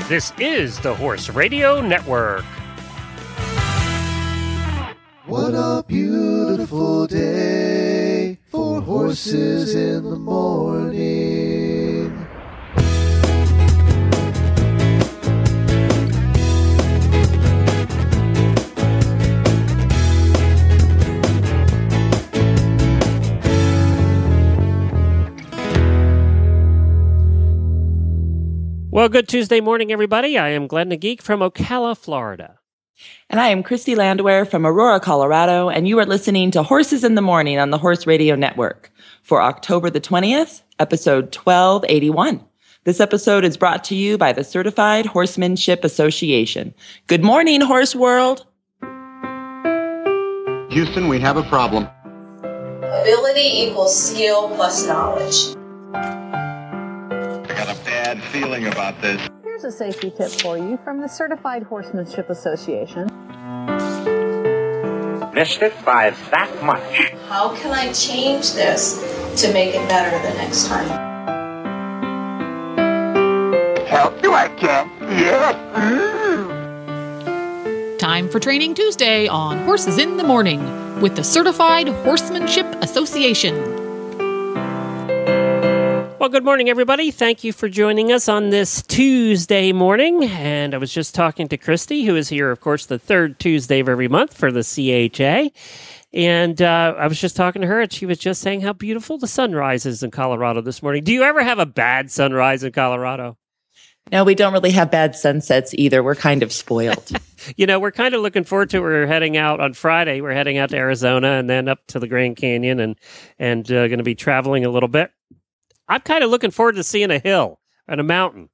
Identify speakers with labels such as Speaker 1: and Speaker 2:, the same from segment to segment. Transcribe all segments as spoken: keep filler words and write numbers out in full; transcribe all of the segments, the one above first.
Speaker 1: This is the Horse Radio Network.
Speaker 2: What a beautiful day for horses in the morning.
Speaker 1: Well, good Tuesday morning, everybody. I am Glenn the Geek from Ocala, Florida.
Speaker 3: And I am Christy Landwehr from Aurora, Colorado, and you are listening to Horses in the Morning on the Horse Radio Network for October the twentieth, episode twelve eighty-one. This episode is brought to you by the Certified Horsemanship Association. Good morning, Horse World.
Speaker 4: Houston, we have a problem.
Speaker 5: Ability equals skill plus knowledge.
Speaker 4: I got a bad feeling about this.
Speaker 6: Here's a safety tip for you from the Certified Horsemanship Association.
Speaker 7: Missed it by that much.
Speaker 5: How can I change this to make it better the next time?
Speaker 4: Help you, I can. Yes. Mm.
Speaker 8: Time for Training Tuesday on Horses in the Morning with the Certified Horsemanship Association.
Speaker 1: Well, good morning, everybody. Thank you for joining us on this Tuesday morning. And I was just talking to Christy, who is here, of course, the third Tuesday of every month for the C H A. And uh, I was just talking to her, and she was just saying how beautiful the sunrise is in Colorado this morning. Do you ever have a bad sunrise in Colorado?
Speaker 3: No, we don't really have bad sunsets either. We're kind of spoiled.
Speaker 1: You know, we're kind of looking forward to it. We're heading out on Friday. We're heading out to Arizona and then up to the Grand Canyon and, and uh, going to be traveling a little bit. I'm kind of looking forward to seeing a hill and a mountain.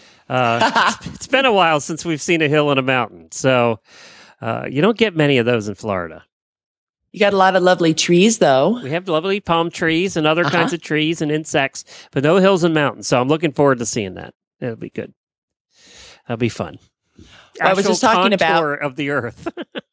Speaker 1: Uh, it's, it's been a while since we've seen a hill and a mountain. So uh, you don't get many of those in Florida.
Speaker 3: You got a lot of lovely trees, though.
Speaker 1: We have lovely palm trees and other
Speaker 3: Uh-huh.
Speaker 1: kinds of trees and insects, but no hills and mountains. So I'm looking forward to seeing that. It'll be good. That'll be fun.
Speaker 3: Well, I was just
Speaker 1: Actual
Speaker 3: talking about
Speaker 1: contour of the earth.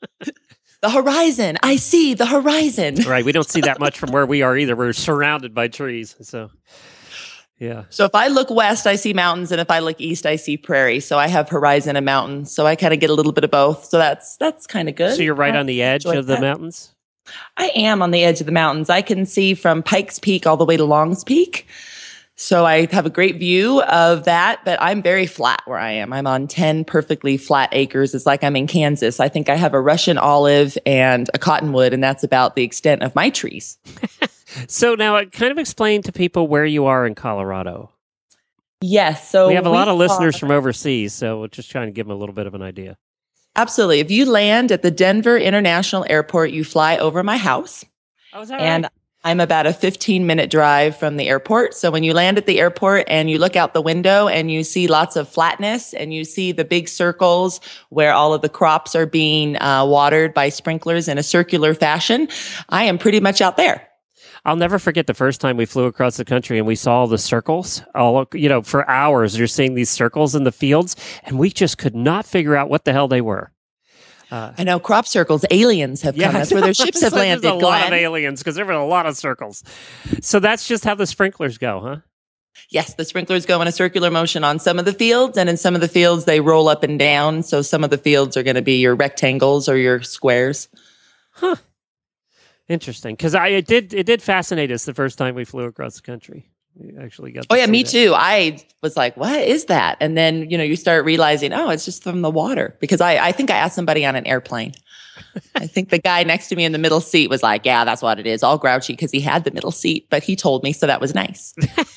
Speaker 3: the horizon. I see the horizon.
Speaker 1: Right. We don't see that much from where we are either. We're surrounded by trees. So, yeah.
Speaker 3: So if I look west, I see mountains, and if I look east, I see prairie. So I have horizon and mountains. So I kind of get a little bit of both. So that's that's kind of good.
Speaker 1: So you're right
Speaker 3: I
Speaker 1: on the edge
Speaker 3: enjoy
Speaker 1: of the
Speaker 3: that.
Speaker 1: mountains?
Speaker 3: I am on the edge of the mountains. I can see from Pikes Peak all the way to Longs Peak. So I have a great view of that, but I'm very flat where I am. I'm on ten perfectly flat acres. It's like I'm in Kansas. I think I have a Russian olive and a cottonwood, and that's about the extent of my trees.
Speaker 1: So now uh, kind of explain to people where you are in Colorado.
Speaker 3: Yes. So
Speaker 1: we have a lot of
Speaker 3: we
Speaker 1: listeners
Speaker 3: are-
Speaker 1: from overseas, so we're just trying to give them a little bit of an idea.
Speaker 3: Absolutely. If you land at the Denver International Airport, you fly over my house.
Speaker 1: Oh, is that
Speaker 3: And
Speaker 1: right?
Speaker 3: I'm about a fifteen minute drive from the airport. So when you land at the airport and you look out the window and you see lots of flatness and you see the big circles where all of the crops are being uh, watered by sprinklers in a circular fashion, I am pretty much out there.
Speaker 1: I'll never forget the first time we flew across the country and we saw the circles. All you know, for hours you're seeing these circles in the fields, and we just could not figure out what the hell they were. Uh,
Speaker 3: I know crop circles, aliens have come. That's where their ships have
Speaker 1: So
Speaker 3: landed.
Speaker 1: There's a lot of
Speaker 3: Glenn.
Speaker 1: aliens because there were a lot of circles. So that's just how the sprinklers go, huh?
Speaker 3: Yes, the sprinklers go in a circular motion on some of the fields, and in some of the fields they roll up and down. So some of the fields are going to be your rectangles or your squares.
Speaker 1: Huh. Interesting. Because I it did it did fascinate us the first time we flew across the country. We actually got. To
Speaker 3: Oh yeah,
Speaker 1: see
Speaker 3: me
Speaker 1: that.
Speaker 3: too. I was like, "What is that?" And then you know you start realizing, oh, it's just from the water. Because I I think I asked somebody on an airplane. I think the guy next to me in the middle seat was like, "Yeah, that's what it is." All grouchy because he had the middle seat, but he told me, so that was nice.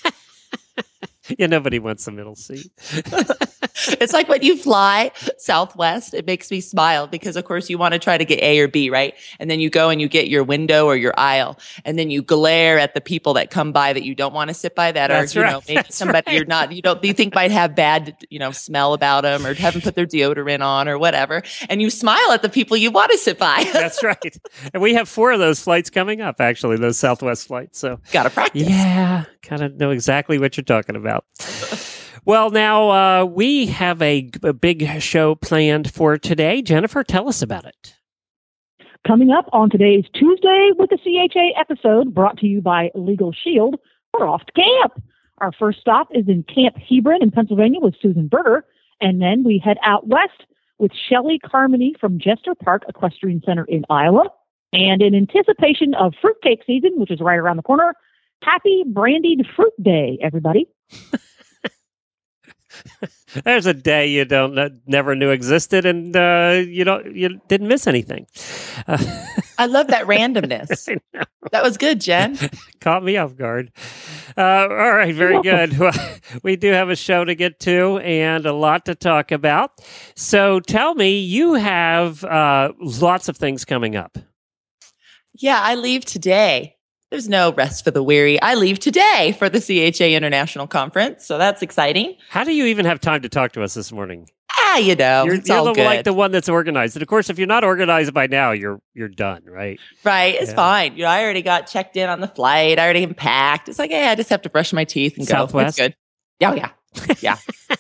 Speaker 1: Yeah, nobody wants the middle seat.
Speaker 3: It's like when you fly Southwest, it makes me smile because, of course, you want to try to get A or B, right? And then you go and you get your window or your aisle, and then you glare at the people that come by that you don't want to sit by that
Speaker 1: That's
Speaker 3: are, you
Speaker 1: right.
Speaker 3: know, maybe
Speaker 1: That's
Speaker 3: somebody
Speaker 1: right.
Speaker 3: you're not, you don't, you think might have bad, you know, smell about them or haven't put their deodorant on or whatever. And you smile at the people you want to sit by.
Speaker 1: That's right. And we have four of those flights coming up, actually, those Southwest flights. So
Speaker 3: Got to practice.
Speaker 1: yeah, kind of know exactly what you're talking about. Well, now uh, we have a, a big show planned for today. Jennifer, tell us about it.
Speaker 9: Coming up on today's Tuesday with the C H A episode, brought to you by Legal Shield, we're off to camp. Our first stop is in Camp Hebron in Pennsylvania with Susan Berger, And then we head out west with Shelley Carmody from Jester Park Equestrian Center in Iowa. And in anticipation of fruitcake season, which is right around the corner, happy Brandied Fruit Day, everybody.
Speaker 1: There's a day you don't uh, never knew existed, and uh, you don't you didn't miss anything. Uh,
Speaker 3: I love that randomness. That was good, Jen.
Speaker 1: Caught me off guard. Uh, all right, very good. Well, we do have a show to get to and a lot to talk about. So tell me, you have uh, lots of things coming up.
Speaker 3: Yeah, I leave today. There's no rest for the weary. I leave today for the C H A International Conference, so that's exciting.
Speaker 1: How do you even have time to talk to us this morning?
Speaker 3: Ah, you know,
Speaker 1: you're,
Speaker 3: it's
Speaker 1: you're
Speaker 3: all
Speaker 1: the,
Speaker 3: good.
Speaker 1: like the one that's organized. And of course, if you're not organized by now, you're you're done, right?
Speaker 3: Right. It's
Speaker 1: yeah.
Speaker 3: fine. You know, I already got checked in on the flight. I already am packed. It's like, hey, I just have to brush my teeth and
Speaker 1: Southwest?
Speaker 3: go. It's good. Oh, yeah. Yeah.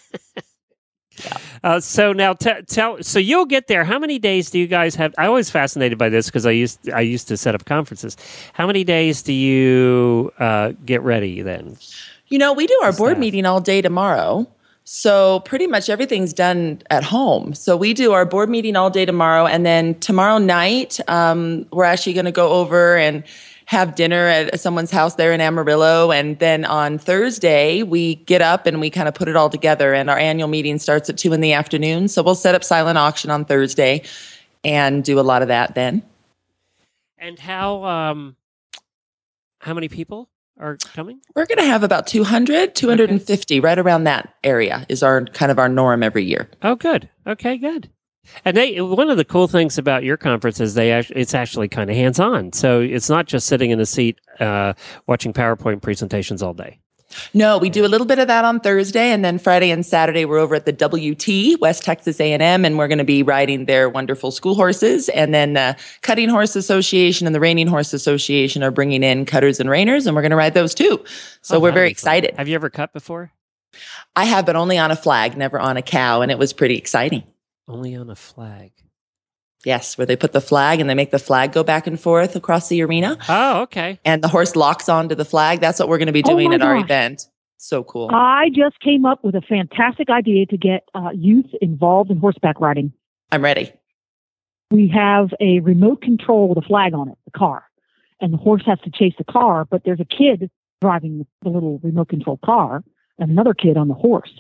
Speaker 1: yeah. Uh, so now t- tell, so you'll get there. How many days do you guys have? I was fascinated by this because I used, I used to set up conferences. How many days do you uh, get ready then?
Speaker 3: You know, we do our
Speaker 1: Staff.
Speaker 3: board meeting all day tomorrow. So pretty much everything's done at home. So we do our board meeting all day tomorrow. And then tomorrow night, um, we're actually going to go over and have dinner at someone's house there in Amarillo. And then on Thursday, we get up and we kind of put it all together. And our annual meeting starts at two in the afternoon. So we'll set up silent auction on Thursday and do a lot of that then.
Speaker 1: And how, um, how many people are coming?
Speaker 3: We're going to have about two hundred, two hundred fifty, okay. Right around that area is our kind of our norm every year.
Speaker 1: Oh, good. Okay, good. And they, one of the cool things about your conference is they actually, it's actually kind of hands-on. So it's not just sitting in a seat uh, watching PowerPoint presentations all day.
Speaker 3: No, we do a little bit of that on Thursday, and then Friday and Saturday we're over at the W T, West Texas A and M, and we're going to be riding their wonderful school horses. And then the Cutting Horse Association and the Reining Horse Association are bringing in cutters and reiners, and we're going to ride those too. So
Speaker 1: oh,
Speaker 3: we're very
Speaker 1: fun.
Speaker 3: excited.
Speaker 1: Have you ever cut before?
Speaker 3: I have, but only on a flag, never on a cow, and it was pretty exciting.
Speaker 1: Only on a flag.
Speaker 3: Yes, where they put the flag and they make the flag go back and forth across the arena.
Speaker 1: Oh, okay.
Speaker 3: And the horse locks onto the flag. That's what we're going to be doing
Speaker 9: oh
Speaker 3: at our
Speaker 9: gosh.
Speaker 3: event. So cool.
Speaker 9: I just came up with a fantastic idea to get uh, youth involved in horseback riding.
Speaker 3: I'm ready.
Speaker 9: We have a remote control with a flag on it, the car. And the horse has to chase the car, but there's a kid driving the little remote control car and another kid on the horse.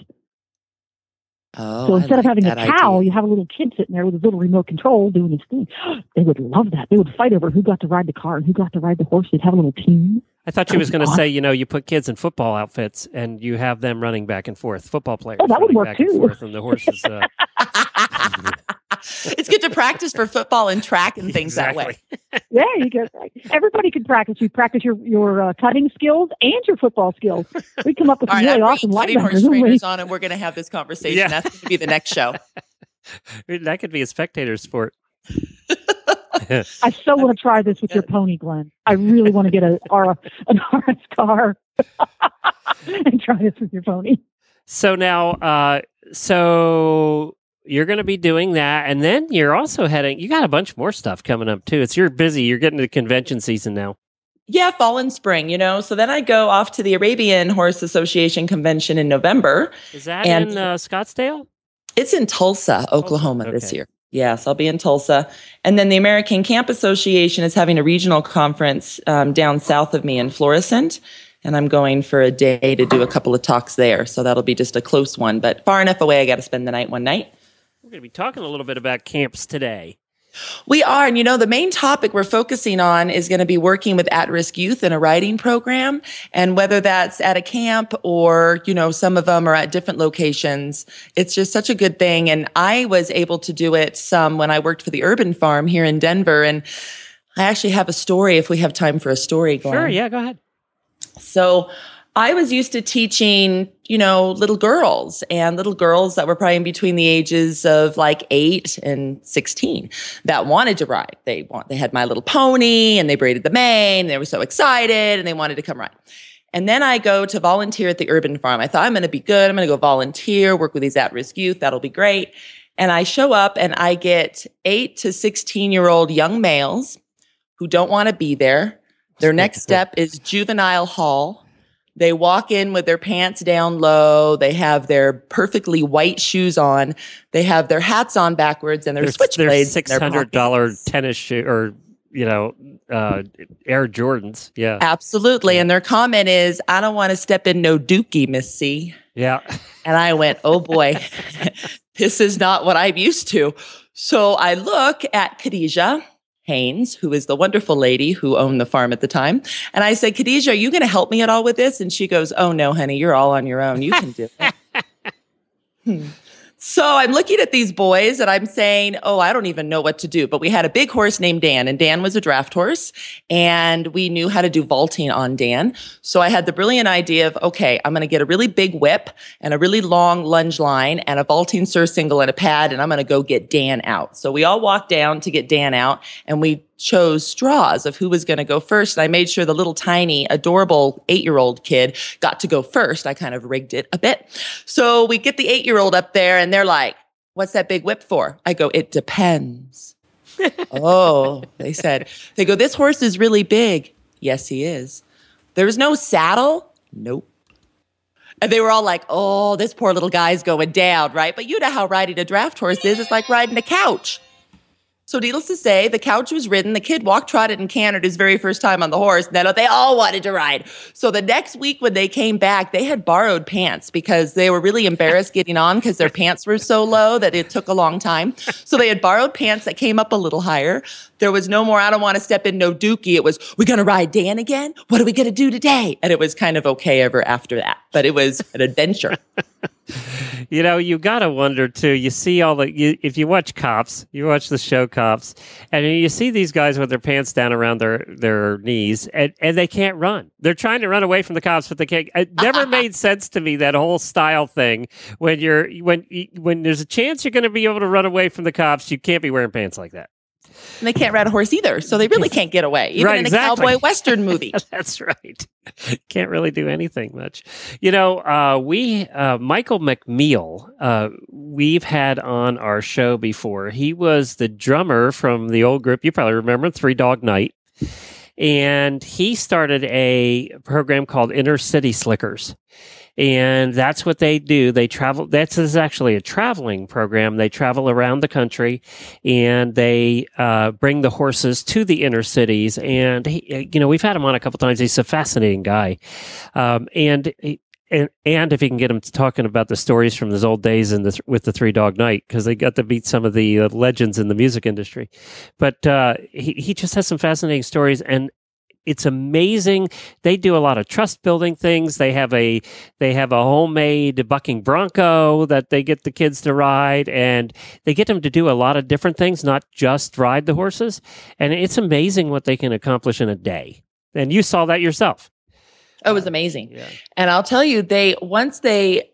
Speaker 3: Oh,
Speaker 9: so instead
Speaker 3: like
Speaker 9: of having a cow,
Speaker 3: idea.
Speaker 9: you have a little kid sitting there with his little remote control doing his thing. They would love that. They would fight over who got to ride the car and who got to ride the horse. They'd have a little team.
Speaker 1: I thought you was going to say, you know, you put kids in football outfits and you have them running back and forth, football players.
Speaker 9: Oh, that would
Speaker 1: running
Speaker 9: work
Speaker 1: back
Speaker 9: too.
Speaker 1: And, forth, and the horses. Uh...
Speaker 3: It's good to practice for football and track and things
Speaker 1: exactly.
Speaker 3: that way.
Speaker 9: Yeah, you go. Everybody can practice. You practice your your uh, cutting skills and your football skills. We come up with
Speaker 3: All
Speaker 9: some
Speaker 3: right,
Speaker 9: really
Speaker 3: I'm
Speaker 9: awesome
Speaker 3: bringing horse
Speaker 9: linebackers.
Speaker 3: trainers on, and we're going to have this conversation.
Speaker 1: Yeah.
Speaker 3: That's going to be the next show.
Speaker 1: That could be a spectator sport.
Speaker 9: I so want to try this with your pony, Glenn. I really want to get a R, an R S car and try this with your pony.
Speaker 1: So now, uh, so you're going to be doing that, and then you're also heading. You got a bunch more stuff coming up too. It's you're busy. You're getting to convention season now.
Speaker 3: Yeah, fall and spring, you know. So then I go off to the Arabian Horse Association convention in November.
Speaker 1: Is that
Speaker 3: and
Speaker 1: in uh, Scottsdale?
Speaker 3: It's in Tulsa, Oklahoma
Speaker 1: Tulsa,
Speaker 3: this
Speaker 1: okay.
Speaker 3: year. Yes, I'll be in Tulsa. And then the American Camp Association is having a regional conference um, down south of me in Florissant. And I'm going for a day to do a couple of talks there. So that'll be just a close one, but far enough away, I got to spend the night one night.
Speaker 1: We're going to be talking a little bit about camps today.
Speaker 3: We are. And, you know, the main topic we're focusing on is going to be working with at-risk youth in a riding program. And whether that's at a camp or, you know, some of them are at different locations, it's just such a good thing. And I was able to do it some when I worked for the Urban Farm here in Denver. And I actually have a story if we have time for a story, Glenn.
Speaker 1: Sure, yeah, go ahead.
Speaker 3: So I was used to teaching, you know, little girls and little girls that were probably in between the ages of like eight and sixteen that wanted to ride. They want, they had My Little Pony and they braided the mane. They were so excited and they wanted to come ride. And then I go to volunteer at the Urban Farm. I thought I'm going to be good. I'm going to go volunteer, work with these at-risk youth. That'll be great. And I show up and I get eight to sixteen year old young males who don't want to be there. Their next step is juvenile hall. They walk in with their pants down low. They have their perfectly white shoes on. They have their hats on backwards and their switchblades.
Speaker 1: Their six hundred dollars tennis shoe or, you know, uh, Air Jordans. Yeah.
Speaker 3: Absolutely. Yeah. And their comment is, I don't want to step in no dookie, Miss C.
Speaker 1: Yeah.
Speaker 3: And I went, oh boy, this is not what I'm used to. So I look at Khadijah Haynes, who is the wonderful lady who owned the farm at the time. And I said, Khadijah, are you going to help me at all with this? And she goes, oh no, honey, you're all on your own. You can do it. hmm. So I'm looking at these boys and I'm saying, oh, I don't even know what to do. But we had a big horse named Dan, and Dan was a draft horse, and we knew how to do vaulting on Dan. So I had the brilliant idea of, okay, I'm going to get a really big whip and a really long lunge line and a vaulting surcingle and a pad, and I'm going to go get Dan out. So we all walked down to get Dan out, and we chose straws of who was going to go first. And I made sure the little tiny, adorable eight-year-old kid got to go first. I kind of rigged it a bit. So we get the eight-year-old up there and they're like, what's that big whip for? I go, it depends. Oh, they said, they go, this horse is really big. Yes, he is. There's no saddle? Nope. And they were all like, oh, this poor little guy's going down, right? But you know how riding a draft horse is. It's like riding a couch. So needless to say, the couch was ridden. The kid walked, trotted, and cantered his very first time on the horse. And then they all wanted to ride. So the next week when they came back, they had borrowed pants because they were really embarrassed getting on because their pants were so low that it took a long time. So they had borrowed pants that came up a little higher. There was no more, I don't want to step in no dookie. It was, we're going to ride Dan again? What are we going to do today? And it was kind of okay ever after that. But it was an adventure.
Speaker 1: You know, you got to wonder, too. You see all the, you, if you watch Cops, you watch the show Cops, and you see these guys with their pants down around their, their knees, and, and they can't run. They're trying to run away from the cops, but they can't. It never made sense to me, that whole style thing. When you're, when, when there's a chance you're going to be able to run away from the cops, you can't be wearing pants like that.
Speaker 3: And they can't ride a horse either, so they really can't get away, even
Speaker 1: right,
Speaker 3: in a
Speaker 1: exactly.
Speaker 3: cowboy western movie.
Speaker 1: That's right. Can't really do anything much. You know, uh, we, uh, Michael McMeal, uh, we've had on our show before. He was the drummer from the old group, you probably remember, Three Dog Night. And he started a program called Inner City Slickers. And that's what they do. They travel. That's this is actually a traveling program. They travel around the country, and they uh, bring the horses to the inner cities. And he, you know, we've had him on a couple times. He's a fascinating guy, um, and and and if you can get him talking about the stories from his old days in the with the Three Dog Night, because they got to meet some of the uh, legends in the music industry. But uh, he he just has some fascinating stories, and it's amazing. They do a lot of trust building things. They have a they have a homemade bucking bronco that they get the kids to ride, and they get them to do a lot of different things, not just ride the horses. And it's amazing what they can accomplish in a day. And you saw that yourself.
Speaker 3: It was amazing.
Speaker 1: Yeah.
Speaker 3: And I'll tell you, they once they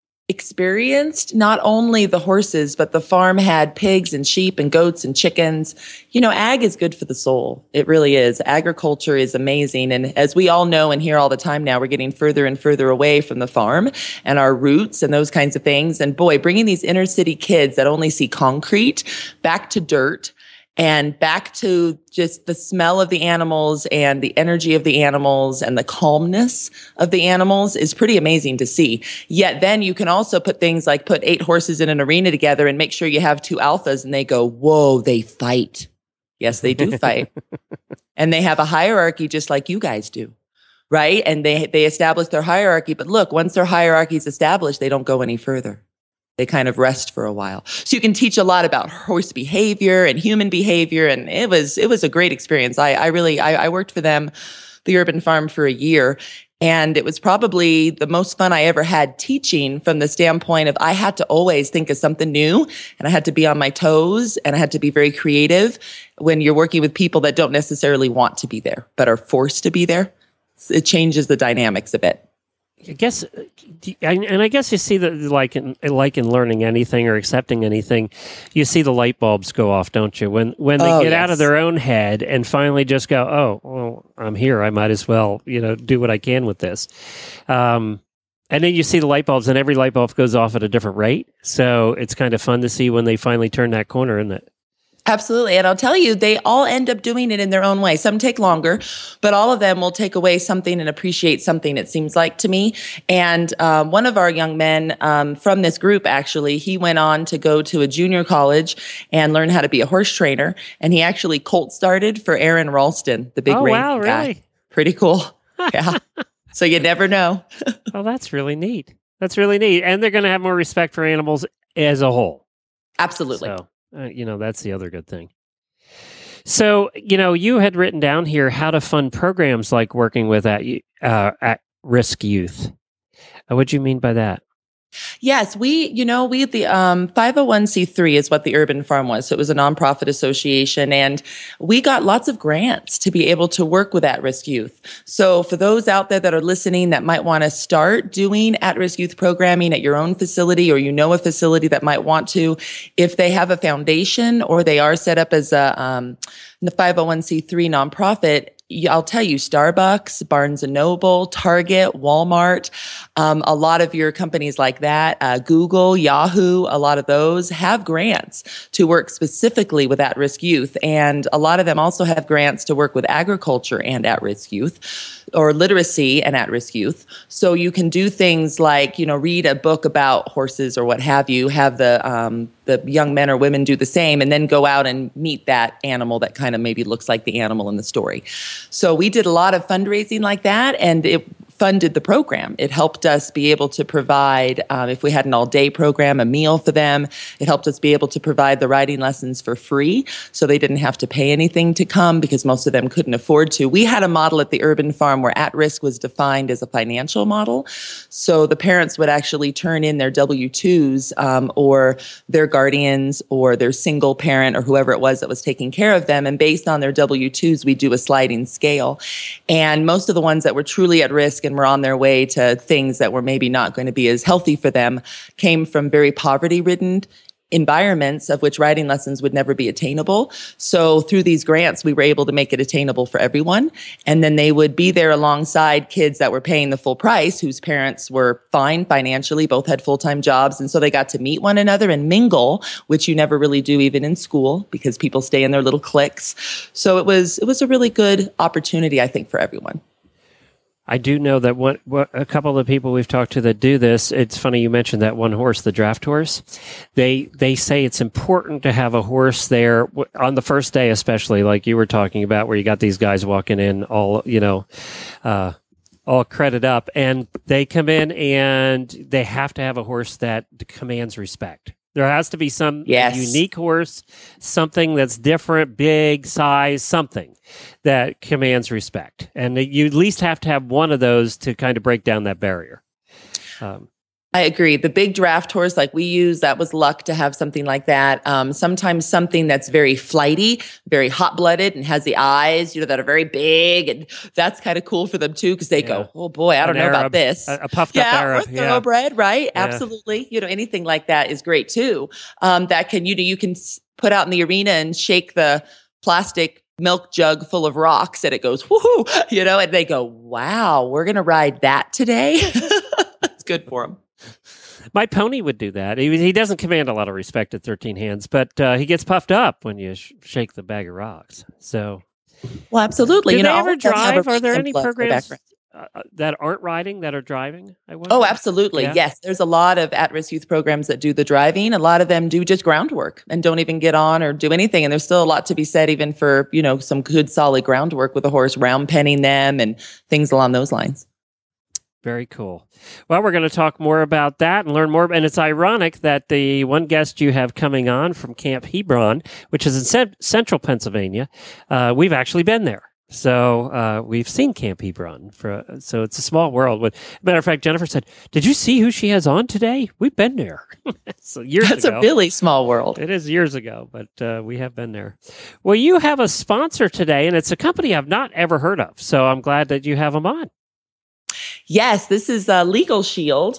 Speaker 3: experienced not only the horses, but the farm had pigs and sheep and goats and chickens. You know, ag is good for the soul. It really is. Agriculture is amazing. And as we all know and hear all the time now, we're getting further and further away from the farm and our roots and those kinds of things. And boy, bringing these inner city kids that only see concrete back to dirt and back to just the smell of the animals and the energy of the animals and the calmness of the animals is pretty amazing to see. Yet then you can also put things like put eight horses in an arena together and make sure you have two alphas, and they go, whoa, they fight. Yes, they do fight. And they have a hierarchy just like you guys do, right? And they, they establish their hierarchy. But look, once their hierarchy is established, they don't go any further. They kind of rest for a while. So you can teach a lot about horse behavior and human behavior. And it was, it was a great experience. I, I really, I, I worked for them, the urban farm, for a year. And it was probably the most fun I ever had teaching, from the standpoint of I had to always think of something new, and I had to be on my toes, and I had to be very creative when you're working with people that don't necessarily want to be there, but are forced to be there. It changes the dynamics a bit.
Speaker 1: I guess, and I guess you see that, like in like in learning anything or accepting anything, you see the light bulbs go off, don't you? When when they
Speaker 3: oh,
Speaker 1: get
Speaker 3: yes.
Speaker 1: out of their own head and finally just go, oh, well, I'm here. I might as well, you know, do what I can with this. Um, and then you see the light bulbs, and every light bulb goes off at a different rate. So it's kind of fun to see when they finally turn that corner, isn't it?
Speaker 3: Absolutely. And I'll tell you, they all end up doing it in their own way. Some take longer, but all of them will take away something and appreciate something, it seems like to me. And um, one of our young men um, from this group, actually, he went on to go to a junior college and learn how to be a horse trainer. And he actually colt started for Aaron Ralston, the big
Speaker 1: oh,
Speaker 3: ring
Speaker 1: wow,
Speaker 3: guy.
Speaker 1: really?
Speaker 3: Pretty cool. Yeah. So you never know.
Speaker 1: Well, that's really neat. That's really neat. And they're going to have more respect for animals as a whole.
Speaker 3: Absolutely.
Speaker 1: So, uh, you know, that's the other good thing. So, you know, you had written down here how to fund programs like working with at, uh, at-risk youth. Uh, what do you mean by that?
Speaker 3: Yes, we, you know, we, the um, five oh one c three is what the Urban Farm was. So it was a nonprofit association, and we got lots of grants to be able to work with at-risk youth. So for those out there that are listening that might want to start doing at-risk youth programming at your own facility, or you know a facility that might want to, if they have a foundation or they are set up as a um, the five oh one c three nonprofit, I'll tell you, Starbucks, Barnes and Noble, Target, Walmart, um, a lot of your companies like that, uh, Google, Yahoo, a lot of those have grants to work specifically with at-risk youth. And a lot of them also have grants to work with agriculture and at-risk youth, or literacy and at-risk youth. So you can do things like, you know, read a book about horses or what have you, have the um, the young men or women do the same, and then go out and meet that animal that kind of maybe looks like the animal in the story. So we did a lot of fundraising like that, and it funded the program. It helped us be able to provide, um, if we had an all-day program, a meal for them. It helped us be able to provide the riding lessons for free, so they didn't have to pay anything to come because most of them couldn't afford to. We had a model at the Urban Farm where at-risk was defined as a financial model. So the parents would actually turn in their W two's um, or their guardians or their single parent or whoever it was that was taking care of them. And based on their W two's, we do a sliding scale. And most of the ones that were truly at risk and were on their way to things that were maybe not going to be as healthy for them came from very poverty-ridden environments of which riding lessons would never be attainable. So through these grants, we were able to make it attainable for everyone. And then they would be there alongside kids that were paying the full price, whose parents were fine financially, both had full-time jobs. And so they got to meet one another and mingle, which you never really do even in school because people stay in their little cliques. So it was, it was a really good opportunity, I think, for everyone.
Speaker 1: I do know that what, what a couple of the people we've talked to that do this, it's funny you mentioned that one horse, the draft horse. They they say it's important to have a horse there on the first day, especially like you were talking about, where you got these guys walking in all, you know, uh, all credit up, and they come in and they have to have a horse that commands respect. There has to be some
Speaker 3: yes.
Speaker 1: unique horse, something that's different, big, size, something that commands respect. And you at least have to have one of those to kind of break down that barrier. Um,
Speaker 3: I agree. The big draft horse like we use, that was luck to have something like that. Um, sometimes something that's very flighty, very hot-blooded and has the eyes, you know, that are very big. And that's kind of cool for them too, because they yeah. go, oh boy, I don't
Speaker 1: An
Speaker 3: know
Speaker 1: Arab,
Speaker 3: about this.
Speaker 1: A, a puffed
Speaker 3: yeah,
Speaker 1: up Arab.
Speaker 3: or thoroughbred,
Speaker 1: yeah.
Speaker 3: right?
Speaker 1: Yeah.
Speaker 3: Absolutely. You know, anything like that is great too. Um, that can, you know, you can put out in the arena and shake the plastic milk jug full of rocks and it goes, woohoo, you know, and they go, wow, we're going to ride that today. It's good for them.
Speaker 1: My pony would do that. He, he doesn't command a lot of respect at thirteen hands, but uh, he gets puffed up when you sh- shake the bag of rocks. So,
Speaker 3: well, absolutely.
Speaker 1: Do
Speaker 3: you
Speaker 1: they
Speaker 3: know,
Speaker 1: ever drive? Are there any
Speaker 3: blood
Speaker 1: programs uh, that aren't riding that are driving? I wonder.
Speaker 3: Oh, absolutely.
Speaker 1: Yeah.
Speaker 3: Yes. There's a lot of at-risk youth programs that do the driving. A lot of them do just groundwork and don't even get on or do anything. And there's still a lot to be said even for, you know, some good solid groundwork with a horse, round penning them and things along those lines.
Speaker 1: Very cool. Well, we're going to talk more about that and learn more. And it's ironic that the one guest you have coming on from Camp Hebron, which is in c- central Pennsylvania, uh, we've actually been there. So uh, we've seen Camp Hebron. For, so it's a small world. With, matter of fact, Jennifer said, did you see who she has on today? We've been there. So years
Speaker 3: That's
Speaker 1: ago.
Speaker 3: a really small world.
Speaker 1: It is years ago, but uh, we have been there. Well, you have a sponsor today, and it's a company I've not ever heard of. So I'm glad that you have them on.
Speaker 3: Yes, this is uh, Legal Shield.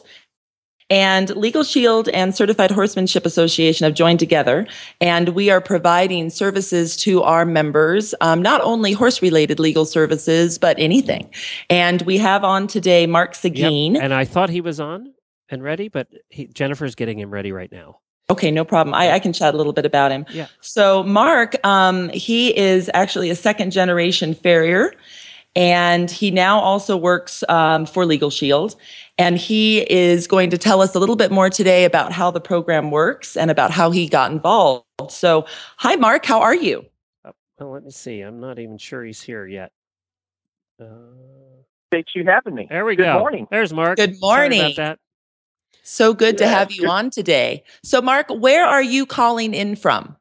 Speaker 3: And Legal Shield and Certified Horsemanship Association have joined together, and we are providing services to our members, um, not only horse-related legal services, but anything. And we have on today Mark Seguin.
Speaker 1: Yep. And I thought he was on and ready, but he, Jennifer's getting him ready right now.
Speaker 3: Okay, no problem. I, I can chat a little bit about him.
Speaker 1: Yeah.
Speaker 3: So Mark, um, he is actually a second generation farrier, and he now also works um, for Legal Shield. And he is going to tell us a little bit more today about how the program works and about how he got involved. So, hi, Mark. How are you?
Speaker 1: Uh, well, let me see. I'm not even sure he's here yet. Uh,
Speaker 10: Thanks you having me.
Speaker 1: there we
Speaker 10: Good
Speaker 1: go.
Speaker 10: morning.
Speaker 1: There's Mark.
Speaker 3: Good
Speaker 1: Sorry
Speaker 3: morning.
Speaker 1: about that.
Speaker 3: So good to
Speaker 10: Yeah,
Speaker 3: have you
Speaker 10: good.
Speaker 3: on today. So, Mark, where are you calling in from?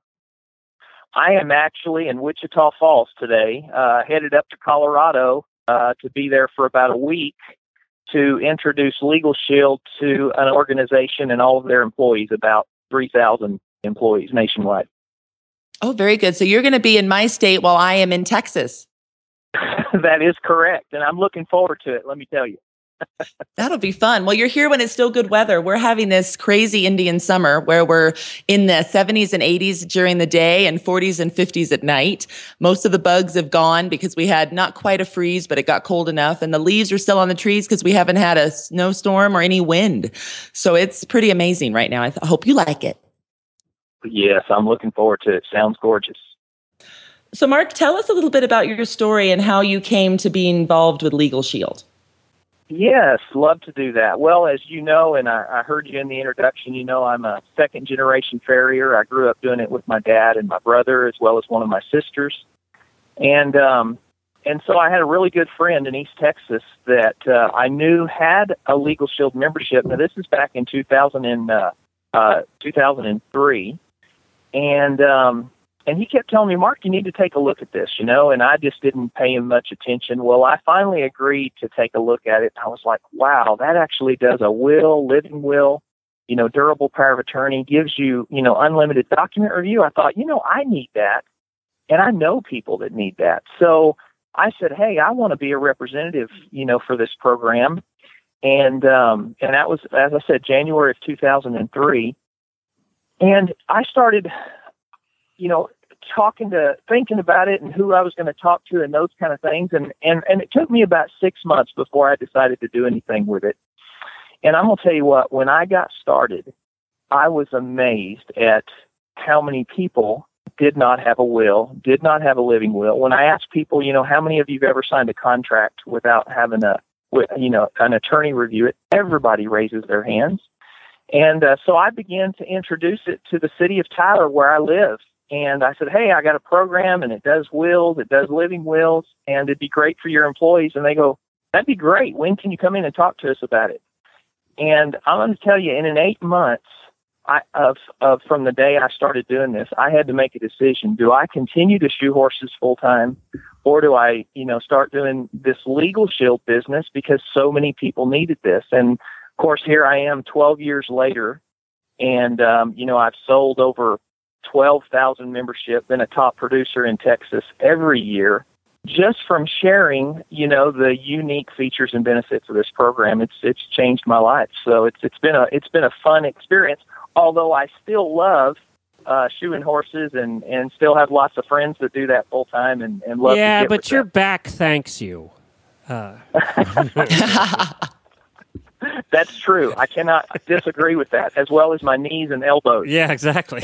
Speaker 10: I am actually in Wichita Falls today, uh, headed up to Colorado uh, to be there for about a week to introduce Legal Shield to an organization and all of their employees, about three thousand employees nationwide.
Speaker 3: Oh, very good. So you're going to be in my state while I am in Texas.
Speaker 10: That is correct, and I'm looking forward to it, let me tell you.
Speaker 3: That'll be fun. Well, you're here when it's still good weather. We're having this crazy Indian summer where we're in the seventies and eighties during the day and forties and fifties at night. Most of the bugs have gone because we had not quite a freeze, but it got cold enough. And the leaves are still on the trees because we haven't had a snowstorm or any wind. So it's pretty amazing right now. I th- hope you like it.
Speaker 10: Yes, I'm looking forward to it. Sounds gorgeous.
Speaker 3: So, Mark, tell us a little bit about your story and how you came to be involved with Legal Shield.
Speaker 10: Yes, love to do that. Well, as you know, and I, I heard you in the introduction, you know, I'm a second generation farrier. I grew up doing it with my dad and my brother, as well as one of my sisters. And, um, and so I had a really good friend in East Texas that, uh, I knew had a Legal Shield membership. Now, this is back in two thousand and, uh, uh, two thousand three. And, um, And he kept telling me, Mark, you need to take a look at this, you know, and I just didn't pay him much attention. Well, I finally agreed to take a look at it. I was like, wow, that actually does a will, living will, you know, durable power of attorney, gives you, you know, unlimited document review. I thought, you know, I need that. And I know people that need that. So I said, hey, I want to be a representative, you know, for this program. And, um, and that was, as I said, January of two thousand three. And I started, you know, talking to, thinking about it and who I was going to talk to and those kind of things. And, and, and it took me about six months before I decided to do anything with it. And I'm going to tell you what, when I got started, I was amazed at how many people did not have a will, did not have a living will. When I asked people, you know, how many of you have ever signed a contract without having a, you know, an attorney review it, everybody raises their hands. And uh, so I began to introduce it to the city of Tyler where I live. And I said, hey, I got a program and it does wills, it does living wills, and it'd be great for your employees. And they go, that'd be great. When can you come in and talk to us about it? And I'm going to tell you, in an eight months I, of, of from the day I started doing this, I had to make a decision. Do I continue to shoe horses full time, or do I, you know, start doing this Legal Shield business because so many people needed this? And of course, here I am twelve years later, and, um, you know, I've sold over twelve thousand membership, been a top producer in Texas every year, just from sharing, you know, the unique features and benefits of this program. It's it's changed my life. So it's it's been a it's been a fun experience. Although I still love uh, shoeing horses and, and still have lots of friends that do that full time and, and love.
Speaker 1: Yeah,
Speaker 10: to get
Speaker 1: but
Speaker 10: with
Speaker 1: your
Speaker 10: them.
Speaker 1: back thanks you. Uh.
Speaker 10: That's true. I cannot disagree with that, as well as my knees and elbows.
Speaker 1: Yeah, exactly.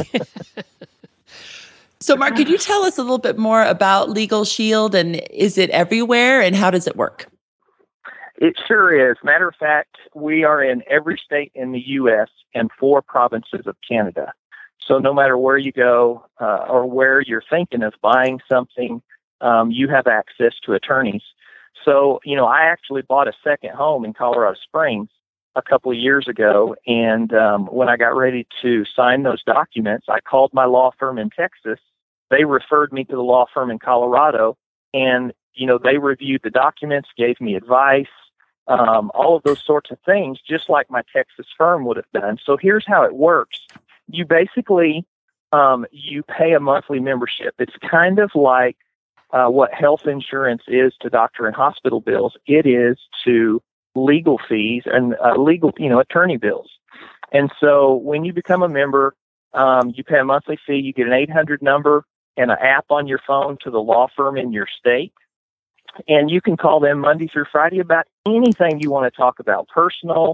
Speaker 3: So, Mark, could you tell us a little bit more about Legal Shield, and is it everywhere, and how does it work?
Speaker 10: It sure is. Matter of fact, we are in every state in the U S and four provinces of Canada. So no matter where you go uh, or where you're thinking of buying something, um, you have access to attorneys. So, you know, I actually bought a second home in Colorado Springs a couple of years ago. And um, when I got ready to sign those documents, I called my law firm in Texas. They referred me to the law firm in Colorado. And, you know, they reviewed the documents, gave me advice, um, all of those sorts of things, just like my Texas firm would have done. So here's how it works. You basically, um, you pay a monthly membership. It's kind of like Uh, what health insurance is to doctor and hospital bills, it is to legal fees and uh, legal, you know, attorney bills. And so when you become a member, um, you pay a monthly fee, you get an eight hundred number and an app on your phone to the law firm in your state. And you can call them Monday through Friday about anything you want to talk about, personal,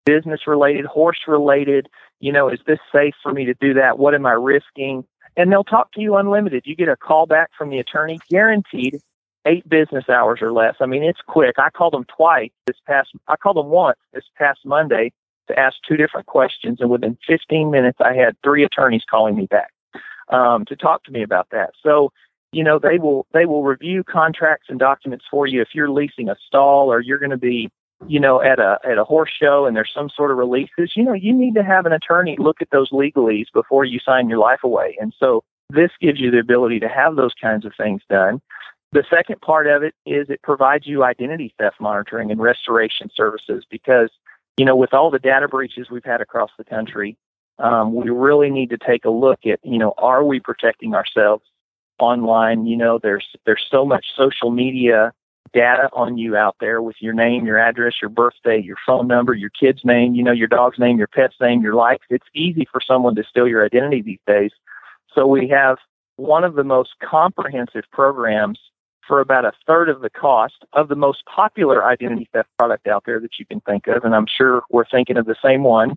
Speaker 10: business related, horse related. You know, is this safe for me to do that? What am I risking? And they'll talk to you unlimited. You get a call back from the attorney, guaranteed eight business hours or less. I mean, it's quick. I called them twice this past, I called them once this past Monday to ask two different questions. And within fifteen minutes, I had three attorneys calling me back um, to talk to me about that. So, you know, they will, they will review contracts and documents for you. If you're leasing a stall or you're going to be, you know, at a, at a horse show and there's some sort of releases, you know, you need to have an attorney look at those legalese before you sign your life away. And so this gives you the ability to have those kinds of things done. The second part of it is it provides you identity theft monitoring and restoration services because, you know, with all the data breaches we've had across the country, um, we really need to take a look at, you know, are we protecting ourselves online? You know, there's there's so much social media data on you out there with your name, your address, your birthday, your phone number, your kid's name, you know, your dog's name, your pet's name, your likes. It's easy for someone to steal your identity these days. So we have one of the most comprehensive programs for about a third of the cost of the most popular identity theft product out there that you can think of. And I'm sure we're thinking of the same one.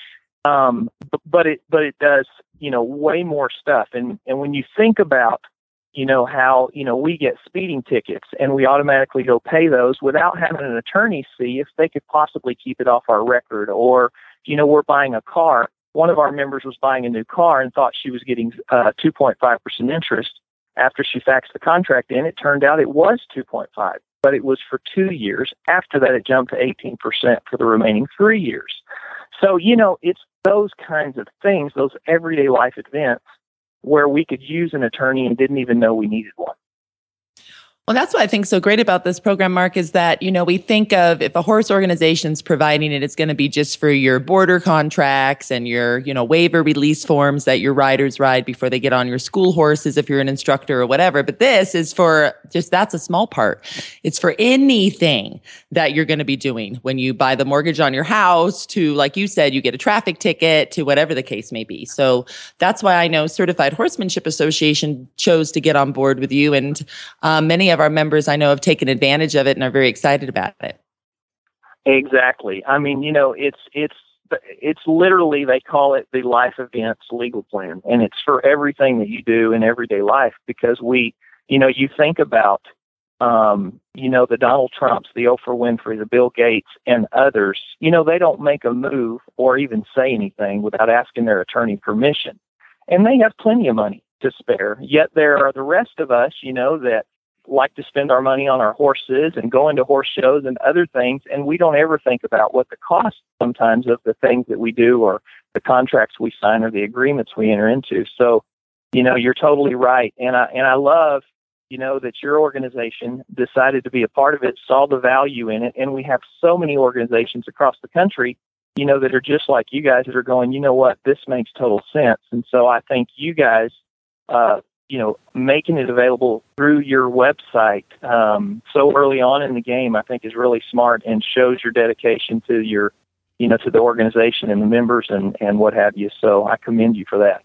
Speaker 10: Um, but, but it, but it does, you know, way more stuff. And, and when you think about, you know, how, you know, we get speeding tickets and we automatically go pay those without having an attorney see if they could possibly keep it off our record. Or, you know, we're buying a car. One of our members was buying a new car and thought she was getting uh, two point five percent interest. After she faxed the contract in, it turned out it was two point five, but it was for two years. After that, it jumped to eighteen percent for the remaining three years. So, you know, it's those kinds of things, those everyday life events where we could use an attorney and didn't even know we needed one.
Speaker 3: Well, that's what I think so great about this program, Mark, is that, you know, we think of if a horse organization's providing it, it's going to be just for your border contracts and your, you know, waiver release forms that your riders ride before they get on your school horses if you're an instructor or whatever. But this is for just, that's a small part. It's for anything that you're going to be doing when you buy the mortgage on your house to, like you said, you get a traffic ticket to whatever the case may be. So that's why I know Certified Horsemanship Association chose to get on board with you. And um, many of our members I know have taken advantage of it and are very excited about it.
Speaker 10: Exactly. I mean, you know, it's it's it's literally, they call it the life events legal plan, and it's for everything that you do in everyday life. Because we, you know, you think about, um, you know, the Donald Trumps, the Oprah Winfrey, the Bill Gates, and others. You know, they don't make a move or even say anything without asking their attorney permission, and they have plenty of money to spare. Yet there are the rest of us, you know, that like to spend our money on our horses and going to horse shows and other things, and we don't ever think about what the cost sometimes of the things that we do or the contracts we sign or the agreements we enter into. So, you know, you're totally right. And I and I love, you know, that your organization decided to be a part of it, saw the value in it, and we have so many organizations across the country, you know, that are just like you guys that are going, you know what, this makes total sense. And so I think you guys, uh, you know, making it available through your website um, so early on in the game, I think is really smart and shows your dedication to your, you know, to the organization and the members and, and what have you. So I commend you for that.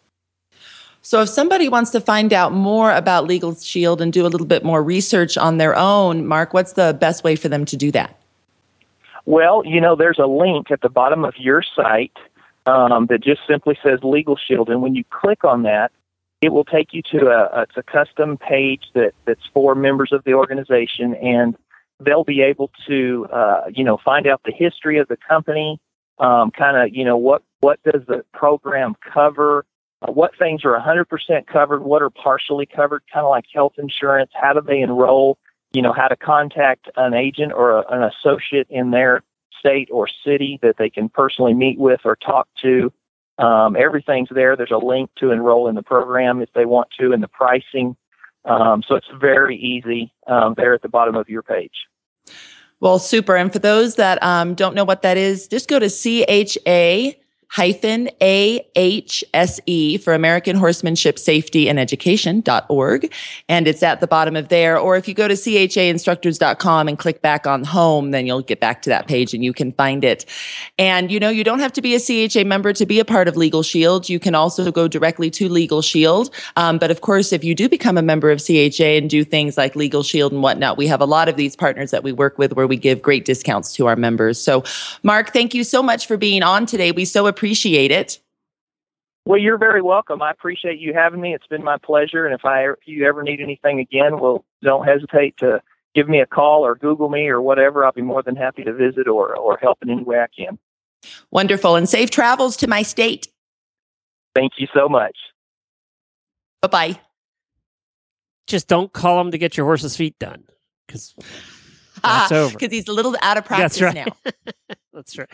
Speaker 3: So if somebody wants to find out more about Legal Shield and do a little bit more research on their own, Mark, what's the best way for them to do that?
Speaker 10: Well, you know, there's a link at the bottom of your site um, that just simply says Legal Shield. And when you click on that, it will take you to a, it's a custom page that, that's for members of the organization, and they'll be able to, uh, you know, find out the history of the company, um, kind of, you know, what, what does the program cover, uh, what things are one hundred percent covered, what are partially covered, kind of like health insurance, how do they enroll, you know, how to contact an agent or a, an associate in their state or city that they can personally meet with or talk to. Um, everything's there. There's a link to enroll in the program if they want to, and the pricing. Um, so it's very easy um, there at the bottom of your page.
Speaker 3: Well, super. And for those that um, don't know what that is, just go to C H A hyphen A H S E for American Horsemanship Safety and Education dot org. And it's at the bottom of there. Or if you go to C H A instructors dot com and click back on home, then you'll get back to that page and you can find it. And, you know, you don't have to be a C H A member to be a part of Legal Shield. You can also go directly to Legal Shield. Um, but of course, if you do become a member of C H A and do things like Legal Shield and whatnot, we have a lot of these partners that we work with where we give great discounts to our members. So, Mark, thank you so much for being on today. We so appreciate it.
Speaker 10: Well, you're very welcome. I appreciate you having me. It's been my pleasure. And if I, if you ever need anything again, well, don't hesitate to give me a call or Google me or whatever. I'll be more than happy to visit or, or help in any way I can.
Speaker 3: Wonderful. And safe travels to my state.
Speaker 10: Thank you so much.
Speaker 3: Bye-bye.
Speaker 1: Just don't call him to get your horse's feet done, because that's over.
Speaker 3: Because he's a little out of practice
Speaker 1: That's right.
Speaker 3: now.
Speaker 1: That's right.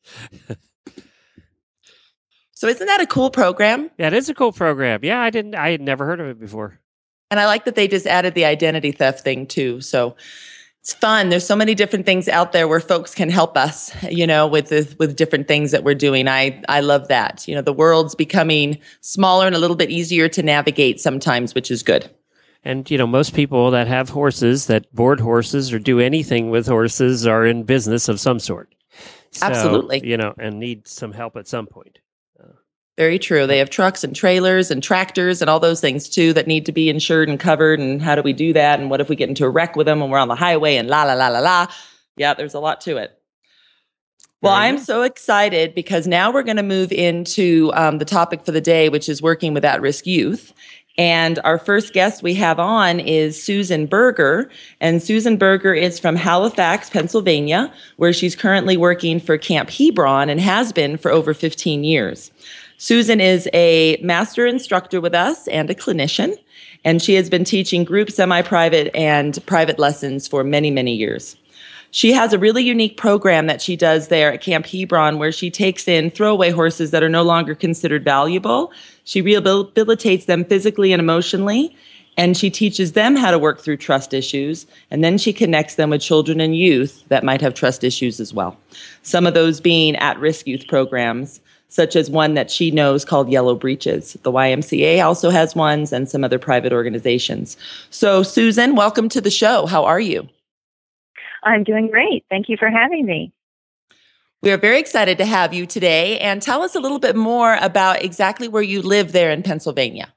Speaker 3: So isn't that a cool program?
Speaker 1: Yeah, it is a cool program. Yeah, I didn't. I had never heard of it before.
Speaker 3: And I like that they just added the identity theft thing too. So it's fun. There's so many different things out there where folks can help us, you know, with the, with different things that we're doing. I I love that. You know, the world's becoming smaller and a little bit easier to navigate sometimes, which is good.
Speaker 1: And, you know, most people that have horses, that board horses or do anything with horses, are in business of some sort. So,
Speaker 3: Absolutely.
Speaker 1: You know, and need some help at some point.
Speaker 3: Very true. They have trucks and trailers and tractors and all those things too that need to be insured and covered. And how do we do that? And what if we get into a wreck with them when we're on the highway and la, la, la, la, la. Yeah, there's a lot to it. Well, I'm so excited because now we're going to move into um, the topic for the day, which is working with at-risk youth. And our first guest we have on is Susan Berger. And Susan Berger is from Halifax, Pennsylvania, where she's currently working for Camp Hebron and has been for over fifteen years. Susan is a master instructor with us and a clinician, and she has been teaching group, semi-private, and private lessons for many, many years. She has a really unique program that she does there at Camp Hebron where she takes in throwaway horses that are no longer considered valuable. She rehabilitates them physically and emotionally, and she teaches them how to work through trust issues, and then she connects them with children and youth that might have trust issues as well. Some of those being at-risk youth programs, such as one that she knows called Yellow Breeches. The Y M C A also has ones, and some other private organizations. So, Susan, welcome to the show. How are you?
Speaker 11: I'm doing great. Thank you for having me.
Speaker 3: We are very excited to have you today. And tell us a little bit more about exactly where you live there in Pennsylvania.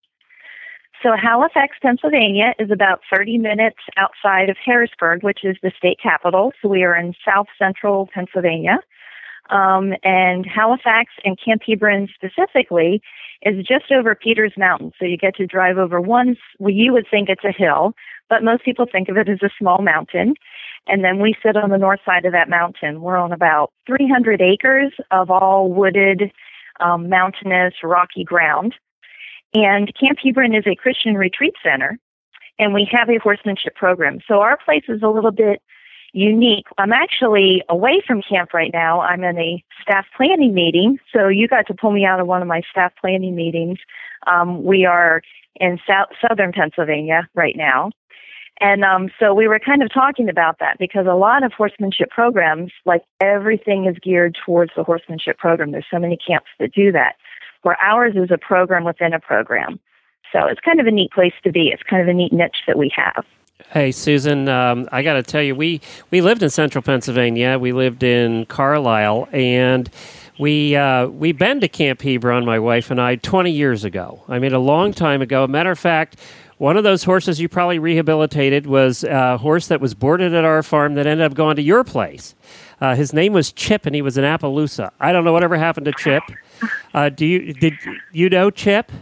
Speaker 11: So Halifax, Pennsylvania is about thirty minutes outside of Harrisburg, which is the state capital. So we are in south central Pennsylvania. Um, and Halifax and Camp Hebron specifically is just over Peters Mountain. So you get to drive over one, well, you would think it's a hill, but most people think of it as a small mountain. And then we sit on the north side of that mountain. We're on about three hundred acres of all wooded, um, mountainous, rocky ground. And Camp Hebron is a Christian retreat center, and we have a horsemanship program. So our place is a little bit unique. I'm actually away from camp right now. I'm in a staff planning meeting, so you got to pull me out of one of my staff planning meetings. Um, we are in south, southern Pennsylvania right now. And um, so we were kind of talking about that because a lot of horsemanship programs, like everything is geared towards the horsemanship program. There's so many camps that do that, where ours is a program within a program. So it's kind of a neat place to be. It's kind of a neat niche that we have.
Speaker 1: Hey, Susan, um, I got to tell you, we, we lived in central Pennsylvania. We lived in Carlisle, and we, uh, we've been to Camp Hebron, my wife and I, twenty years ago. I mean, a long time ago. Matter of fact, one of those horses you probably rehabilitated was a horse that was boarded at our farm that ended up going to your place. Uh, his name was Chip, and he was an Appaloosa. I don't know whatever happened to Chip. Uh, do you did you know Chip?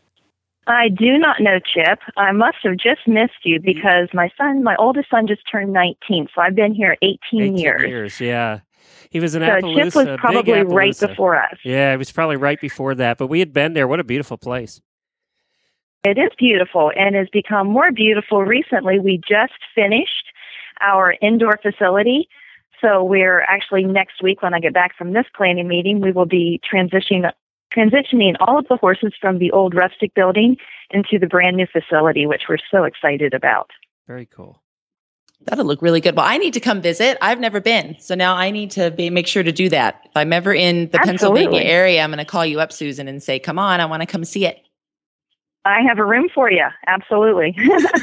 Speaker 11: I do not know Chip. I must have just missed you because my son, my oldest son, just turned nineteen, so I've been here eighteen,
Speaker 1: eighteen
Speaker 11: years.
Speaker 1: years, yeah. He was an
Speaker 11: so
Speaker 1: Appaloosa.
Speaker 11: Chip was probably right before us.
Speaker 1: Yeah, it was probably right before that, but we had been there. What a beautiful place.
Speaker 11: It is beautiful and has become more beautiful recently. We just finished our indoor facility. So we're actually next week when I get back from this planning meeting, we will be transitioning transitioning all of the horses from the old rustic building into the brand new facility, which we're so excited about.
Speaker 1: Very cool.
Speaker 3: That'll look really good. Well, I need to come visit. I've never been. So now I need to be, make sure to do that. If I'm ever in the
Speaker 11: Absolutely.
Speaker 3: Pennsylvania area, I'm going to call you up, Susan, and say, come on, I want to come see it.
Speaker 11: I have a room for you. Absolutely.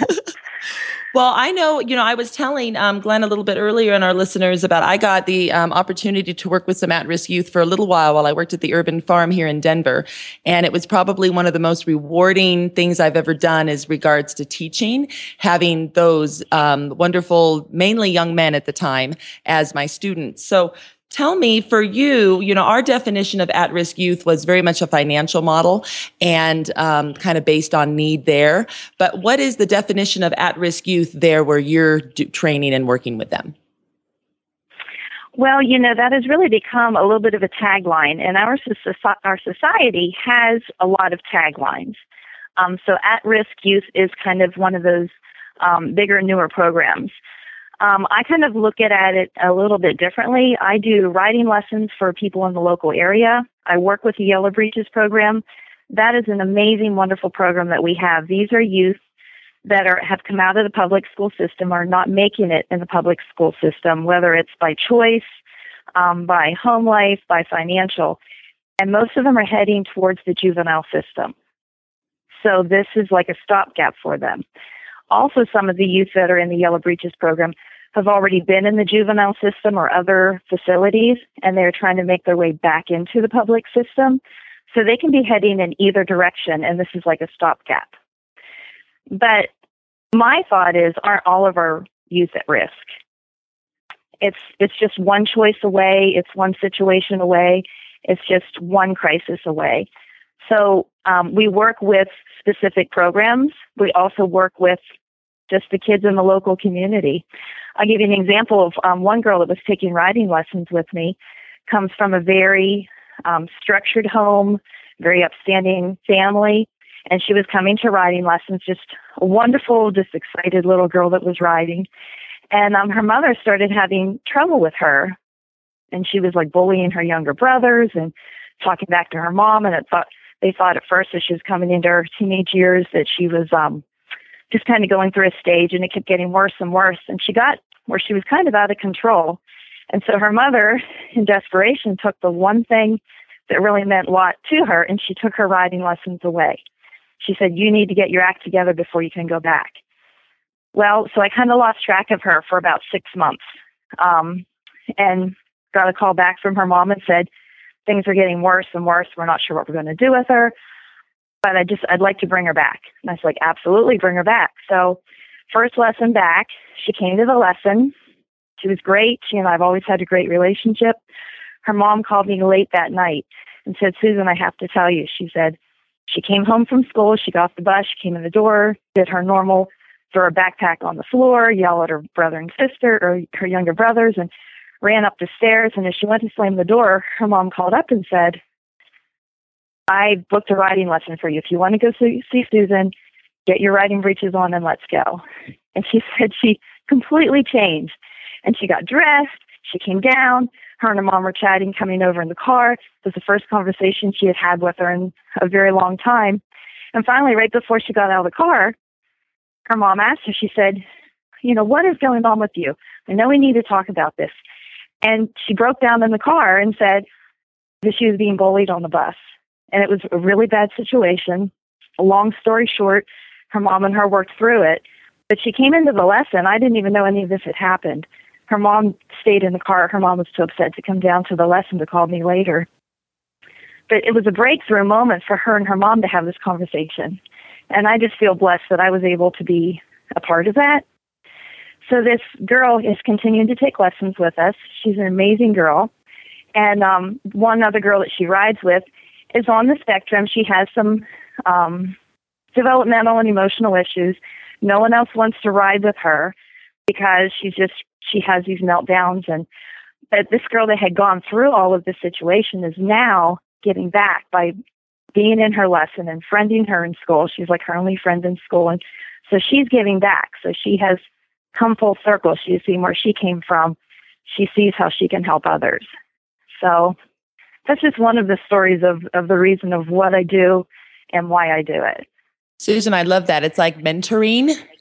Speaker 3: Well, I know, you know, I was telling um, Glenn a little bit earlier and our listeners about I got the um, opportunity to work with some at-risk youth for a little while while I worked at the Urban Farm here in Denver. And it was probably one of the most rewarding things I've ever done as regards to teaching, having those um, wonderful, mainly young men at the time as my students. So tell me, for you, you know, our definition of at-risk youth was very much a financial model and um, kind of based on need there. But what is the definition of at-risk youth there where you're do- training and working with them?
Speaker 11: Well, you know, that has really become a little bit of a tagline, and our, so- our society has a lot of taglines. Um, so at-risk youth is kind of one of those um, bigger, newer programs. Um, I kind of look at, at it a little bit differently. I do writing lessons for people in the local area. I work with the Yellow Breeches program. That is an amazing, wonderful program that we have. These are youth that are have come out of the public school system, are not making it in the public school system, whether it's by choice, um, by home life, by financial. And most of them are heading towards the juvenile system. So this is like a stopgap for them. Also, some of the youth that are in the Yellow Breeches program have already been in the juvenile system or other facilities, and they're trying to make their way back into the public system. So they can be heading in either direction, and this is like a stopgap. But my thought is, aren't all of our youth at risk? It's it's just one choice away. It's one situation away. It's just one crisis away. So um, we work with specific programs. We also work with just the kids in the local community. I'll give you an example of um, one girl that was taking writing lessons with me, comes from a very um, structured home, very upstanding family, and she was coming to writing lessons, just a wonderful, just excited little girl that was writing. And um, her mother started having trouble with her, and she was like bullying her younger brothers and talking back to her mom, and it thought they thought at first as she was coming into her teenage years that she was um, just kind of going through a stage, and it kept getting worse and worse. And she got where she was kind of out of control. And so her mother, in desperation, took the one thing that really meant a lot to her, and she took her writing lessons away. She said, you need to get your act together before you can go back. Well, so I kind of lost track of her for about six months um, and got a call back from her mom and said, things are getting worse and worse. We're not sure what we're going to do with her, but I just, I'd like to bring her back. And I was like, absolutely, bring her back. So first lesson back, she came to the lesson. She was great. She and I have always had a great relationship. Her mom called me late that night and said, Susan, I have to tell you. She said, she came home from school. She got off the bus. She came in the door, did her normal, throw her backpack on the floor, yell at her brother and sister or her younger brothers, and ran up the stairs. And as she went to slam the door, her mom called up and said, I booked a writing lesson for you. If you want to go see, see Susan, get your writing breeches on and let's go. And she said she completely changed. And she got dressed. She came down. Her and her mom were chatting, coming over in the car. It was the first conversation she had had with her in a very long time. And finally, right before she got out of the car, her mom asked her, she said, you know, what is going on with you? I know we need to talk about this. And she broke down in the car and said that she was being bullied on the bus. And it was a really bad situation. A long story short, her mom and her worked through it. But she came into the lesson. I didn't even know any of this had happened. Her mom stayed in the car. Her mom was too upset to come down to the lesson to call me later. But it was a breakthrough moment for her and her mom to have this conversation. And I just feel blessed that I was able to be a part of that. So this girl is continuing to take lessons with us. She's an amazing girl. And um, one other girl that she rides with is on the spectrum. She has some um, developmental and emotional issues. No one else wants to ride with her because she's just, she has these meltdowns. And but this girl that had gone through all of this situation is now getting back by being in her lesson and friending her in school. She's like her only friend in school. And so she's giving back. So she has come full circle. She's seen where she came from. She sees how she can help others. So that's just one of the stories of, of the reason of what I do and why I do it.
Speaker 3: Susan, I love that. It's like mentoring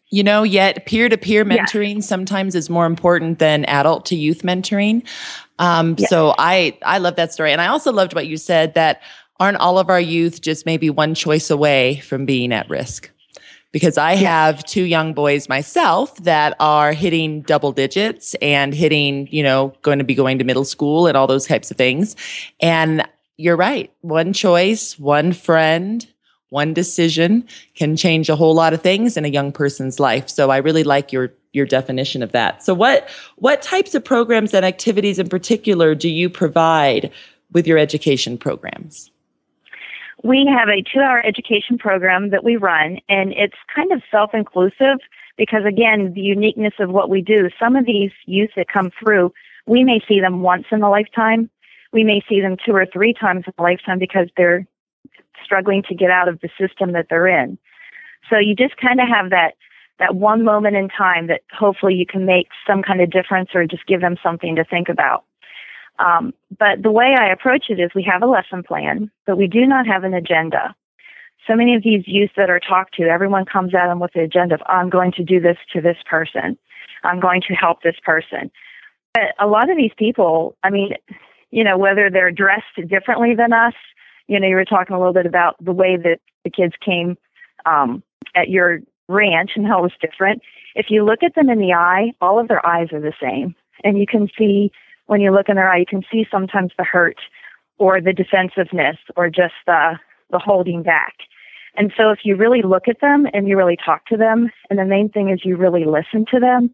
Speaker 3: You know, yet peer-to-peer
Speaker 9: Yes.
Speaker 3: mentoring sometimes is more important than adult to youth mentoring. Um,
Speaker 9: Yes.
Speaker 3: So I, I love that story. And I also loved what you said, that aren't all of our youth just maybe one choice away from being at risk? Because I
Speaker 9: Yes.
Speaker 3: have two young boys myself that are hitting double digits and hitting, you know, going to be going to middle school and all those types of things. And you're right. One choice, one friend, one decision can change a whole lot of things in a young person's life. So I really like your your definition of that. So what what types of programs and activities in particular do you provide with your education programs?
Speaker 11: We have a two-hour education program that we run, and it's kind of self-inclusive because, again, the uniqueness of what we do. Some of these youth that come through, we may see them once in a lifetime. We may see them two or three times in a lifetime because they're struggling to get out of the system that they're in. So you just kind of have that that one moment in time that hopefully you can make some kind of difference or just give them something to think about. Um, but the way I approach it is we have a lesson plan, but we do not have an agenda. So many of these youth that are talked to, everyone comes at them with the agenda of, I'm going to do this to this person. I'm going to help this person. But a lot of these people, I mean, you know, whether they're dressed differently than us, you know, you were talking a little bit about the way that the kids came um, at your ranch and how it was different. If you look at them in the eye, all of their eyes are the same. And you can see, when you look in their eye, you can see sometimes the hurt or the defensiveness or just the, the holding back. And so if you really look at them and you really talk to them, and the main thing is you really listen to them,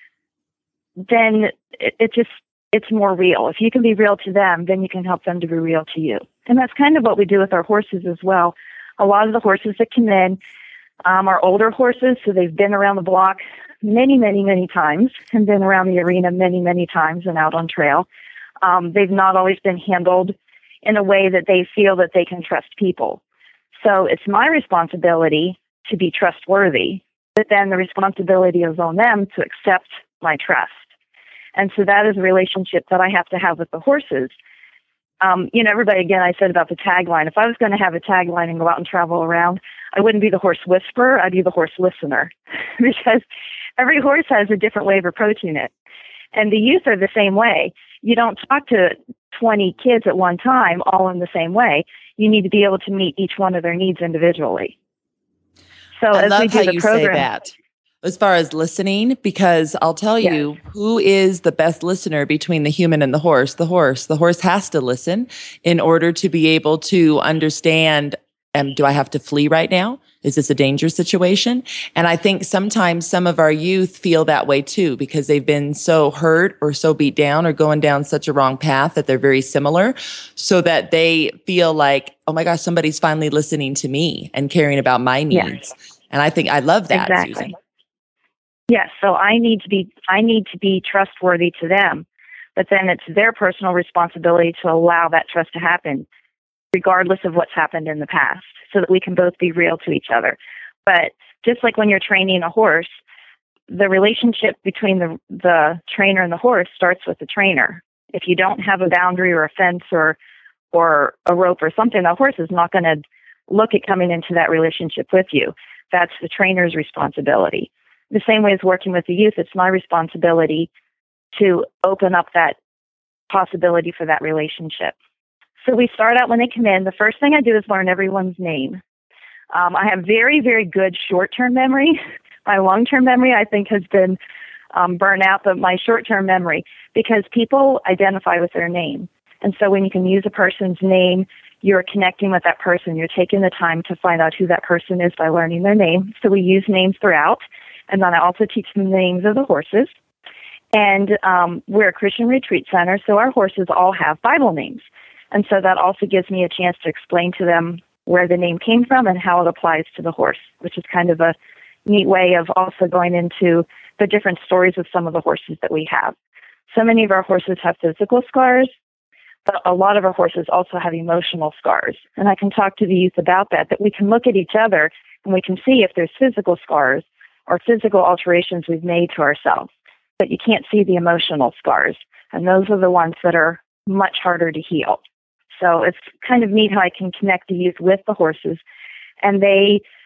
Speaker 11: then it, it just, it's more real. If you can be real to them, then you can help them to be real to you. And that's kind of what we do with our horses as well. A lot of the horses that come in um, are older horses, so they've been around the block many, many, many times and been around the arena many, many times and out on trail. Um, they've not always been handled in a way that they feel that they can trust people. So it's my responsibility to be trustworthy, but then the responsibility is on them to accept my trust. And so that is a relationship that I have to have with the horses. Um, you know, everybody, again, I said about the tagline. If I was going to have a tagline and go out and travel around, I wouldn't be the horse whisperer. I'd be the horse listener because every horse has a different way of approaching it. And the youth are the same way. You don't talk to twenty kids at one time all in the same way. You need to be able to meet each one of their needs individually. So
Speaker 3: I
Speaker 11: as
Speaker 3: love
Speaker 11: we do
Speaker 3: how
Speaker 11: the
Speaker 3: you
Speaker 11: program,
Speaker 3: say that. As far as listening, because I'll tell
Speaker 11: Yes.
Speaker 3: you, who is the best listener between the human and the horse? The horse. The horse has to listen in order to be able to understand, um, do I have to flee right now? Is this a dangerous situation? And I think sometimes some of our youth feel that way too, because they've been so hurt or so beat down or going down such a wrong path that they're very similar, so that they feel like, oh my gosh, somebody's finally listening to me and caring about my needs.
Speaker 11: Yes.
Speaker 3: And I think I love that,
Speaker 11: Exactly.
Speaker 3: Susan.
Speaker 11: Yes, so I need to be I need to be trustworthy to them, but then it's their personal responsibility to allow that trust to happen, regardless of what's happened in the past, so that we can both be real to each other. But just like when you're training a horse, the relationship between the the trainer and the horse starts with the trainer. If you don't have a boundary or a fence or or a rope or something, the horse is not going to look at coming into that relationship with you. That's the trainer's responsibility. The same way as working with the youth, it's my responsibility to open up that possibility for that relationship. So we start out when they come in. The first thing I do is learn everyone's name. Um, I have very, very good short-term memory. My long-term memory, I think, has been um, burnt out, but my short-term memory, because people identify with their name. And so when you can use a person's name, you're connecting with that person. You're taking the time to find out who that person is by learning their name. So we use names throughout. And then I also teach them the names of the horses. And um, we're a Christian retreat center, so our horses all have Bible names. And so that also gives me a chance to explain to them where the name came from and how it applies to the horse, which is kind of a neat way of also going into the different stories of some of the horses that we have. So many of our horses have physical scars, but a lot of our horses also have emotional scars. And I can talk to the youth about that, that we can look at each other and we can see if there's physical scars or physical alterations we've made to ourselves, but you can't see the emotional scars. And those are the ones that are much harder to heal. So it's kind of neat how I can connect the youth with the horses, and they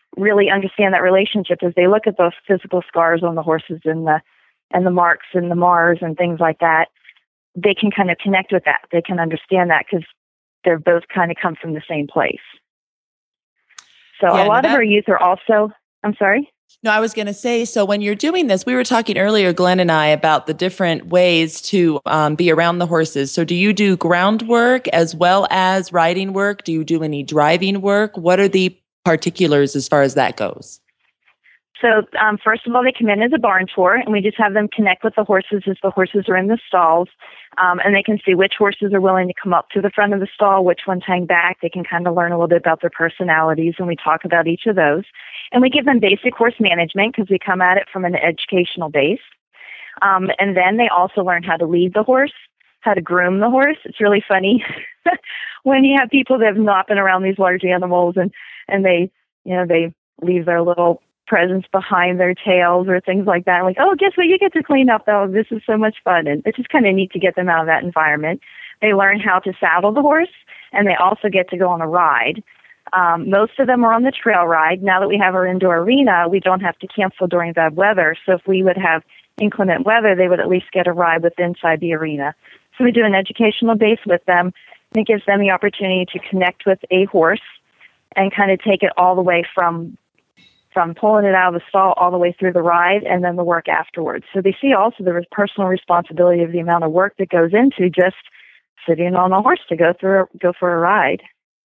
Speaker 11: really understand that relationship as they look at those physical scars on the horses and the and the marks and the mars and things like that. They can kind of connect with that. They can understand that because they're both kind of come from the same place. So
Speaker 3: Yeah,
Speaker 11: a lot
Speaker 3: no,
Speaker 11: of
Speaker 3: that-
Speaker 11: our youth are also, I'm sorry?
Speaker 3: No, I was going to say, so when you're doing this, we were talking earlier, Glenn and I, about the different ways to um, be around the horses. So do you do groundwork as well as riding work? Do you do any driving work? What are the particulars as far as that goes?
Speaker 11: So um, first of all, they come in as a barn tour, and we just have them connect with the horses as the horses are in the stalls, um, and they can see which horses are willing to come up to the front of the stall, which ones hang back. They can kind of learn a little bit about their personalities, and we talk about each of those. And we give them basic horse management because we come at it from an educational base. Um, and then they also learn how to lead the horse, how to groom the horse. It's really funny when you have people that have not been around these large animals, and, and they, you know, they leave their little presents behind their tails or things like that. Like, oh, guess what? You get to clean up though. This is so much fun. And it's just kind of neat to get them out of that environment. They learn how to saddle the horse, and they also get to go on a ride. Um, most of them are on the trail ride. Now that we have our indoor arena, we don't have to cancel during bad weather. So if we would have inclement weather, they would at least get a ride with inside the arena. So we do an educational base with them, and it gives them the opportunity to connect with a horse and kind of take it all the way from from pulling it out of the stall all the way through the ride and then the work afterwards. So they see also the personal responsibility of the amount of work that goes into just sitting on a horse to go through go for a ride.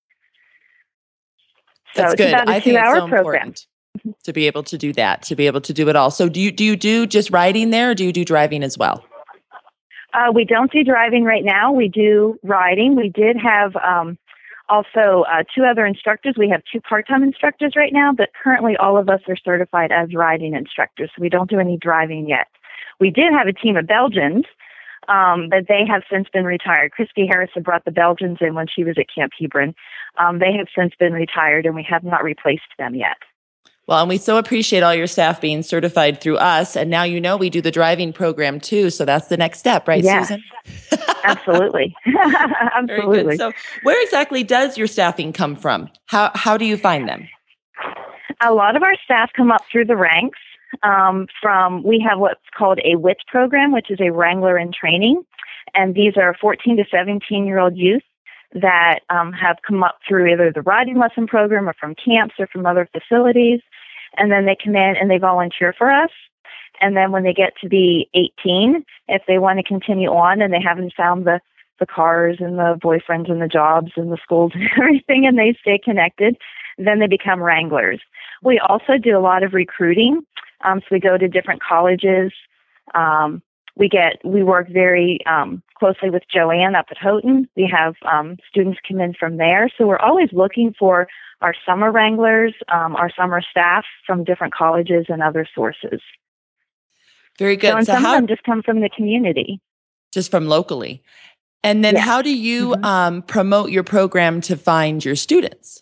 Speaker 11: So
Speaker 3: That's
Speaker 11: it's
Speaker 3: good.
Speaker 11: about a
Speaker 3: I think it's
Speaker 11: two-hour
Speaker 3: so
Speaker 11: program.
Speaker 3: important to be able to do that, to be able to do it all. So do you do you do just riding there, or do you do driving as well?
Speaker 11: Uh, we don't do driving right now. We do riding. We did have um, also uh, two other instructors. We have two part-time instructors right now, but currently all of us are certified as riding instructors, so we don't do any driving yet. We did have a team of Belgians, um, but they have since been retired. Christy Harrison brought the Belgians in when she was at Camp Hebron. Um, they have since been retired, and we have not replaced them yet.
Speaker 3: Well, and we so appreciate all your staff being certified through us. And now you know we do the driving program too. So that's the next step, right,
Speaker 11: Yeah.
Speaker 3: Susan?
Speaker 11: Absolutely. Absolutely.
Speaker 3: Very good. So where exactly does your staffing come from? How how do you find them?
Speaker 11: A lot of our staff come up through the ranks. Um, from we have what's called a W I T program, which is a Wrangler in training. And these are fourteen to seventeen year old youth that um, have come up through either the riding lesson program or from camps or from other facilities. And then they come in and they volunteer for us. And then when they get to be eighteen, if they want to continue on and they haven't found the, the cars and the boyfriends and the jobs and the schools and everything, and they stay connected, then they become Wranglers. We also do a lot of recruiting. Um, so we go to different colleges. Um, we get we work very um, closely with Joanne up at Houghton. We have um, students come in from there. So we're always looking for our summer Wranglers, um, our summer staff from different colleges and other sources.
Speaker 3: Very good.
Speaker 11: So, and
Speaker 3: So
Speaker 11: some
Speaker 3: how
Speaker 11: of them just come from the community.
Speaker 3: just from locally. And then
Speaker 11: Yeah.
Speaker 3: how do you
Speaker 11: Mhm.
Speaker 3: um, promote your program to find your students?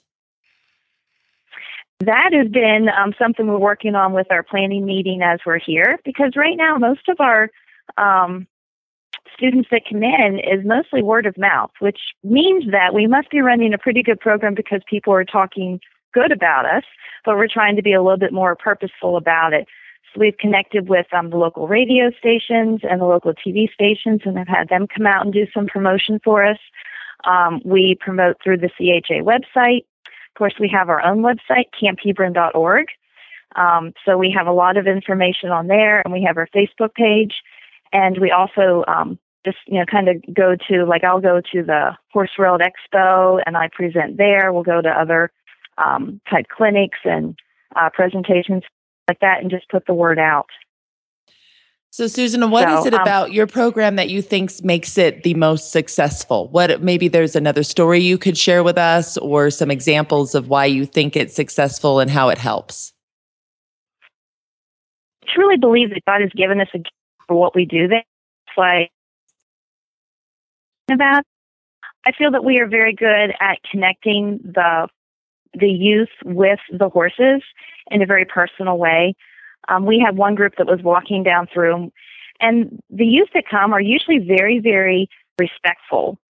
Speaker 11: That has been um, something we're working on with our planning meeting as we're here, because right now most of our um, students that come in is mostly word of mouth, which means that we must be running a pretty good program because people are talking good about us, but we're trying to be a little bit more purposeful about it. So we've connected with um, the local radio stations and the local T V stations and have had them come out and do some promotion for us. Um, we promote through the C H A website. Of course, we have our own website, camp hebron dot org. Um, so we have a lot of information on there, and we have our Facebook page. And we also um, just, you know, kind of go to, like, I'll go to the Horse World Expo, and I present there. We'll go to other um, type clinics and uh, presentations like that and just put the word out.
Speaker 3: So, Susan, what
Speaker 11: So,
Speaker 3: is it
Speaker 11: um,
Speaker 3: about your program that you think makes it the most successful? What maybe there's another story you could share with us, or some examples of why you think it's successful and how it helps?
Speaker 11: I truly believe that God has given us a gift for what we do there. It's like about. I feel that we are very good at connecting the the youth with the horses in a very personal way. Um, we had one group that was walking down through, and the youth that come are usually very, very respectful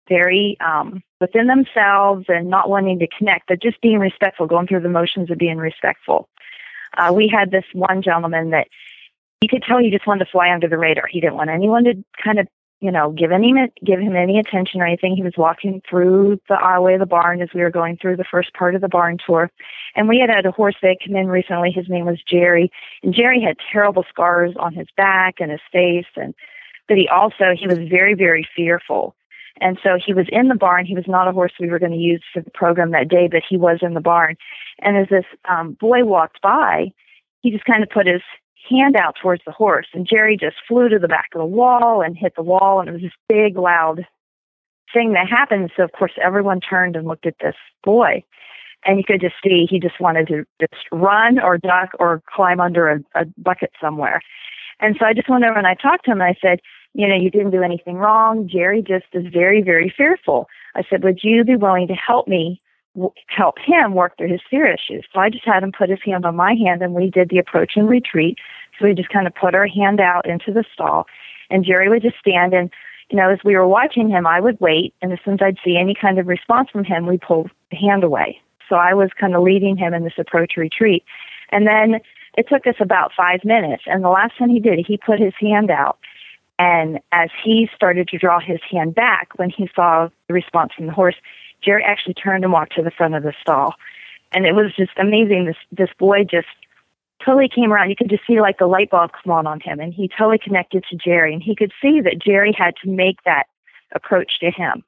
Speaker 11: very um, within themselves and not wanting to connect, but just being respectful, going through the motions of being respectful. Uh, we had this one gentleman that you could tell he just wanted to fly under the radar. He didn't want anyone to kind of, you know, give any give him any attention or anything. He was walking through the aisleway of the barn as we were going through the first part of the barn tour. And we had had a horse that come in recently. His name was Jerry. And Jerry had terrible scars on his back and his face. And but he also, he was very, very fearful. And so he was in the barn. He was not a horse we were going to use for the program that day, but he was in the barn. And as this um, boy walked by, he just kind of put his hand out towards the horse. And Jerry just flew to the back of the wall and hit the wall. And it was this big, loud thing that happened. So, of course, everyone turned and looked at this boy. And you could just see he just wanted to just run or duck or climb under a, a bucket somewhere. And so I just went over and I talked to him and I said, you know, you didn't do anything wrong. Jerry just is very, very fearful. I said, would you be willing to help me w- help him work through his fear issues? So I just had him put his hand on my hand and we did the approach and retreat. So we just kind of put our hand out into the stall and Jerry would just stand and, you know, as we were watching him, I would wait. And as soon as I'd see any kind of response from him, we'd pull the hand away. So I was kind of leading him in this approach retreat. And then it took us about five minutes. And the last time he did, he put his hand out. And as he started to draw his hand back, when he saw the response from the horse, Jerry actually turned and walked to the front of the stall. And it was just amazing. This this boy just totally came around. You could just see like the light bulb come on on him. And he totally connected to Jerry. And he could see that Jerry had to make that approach to him.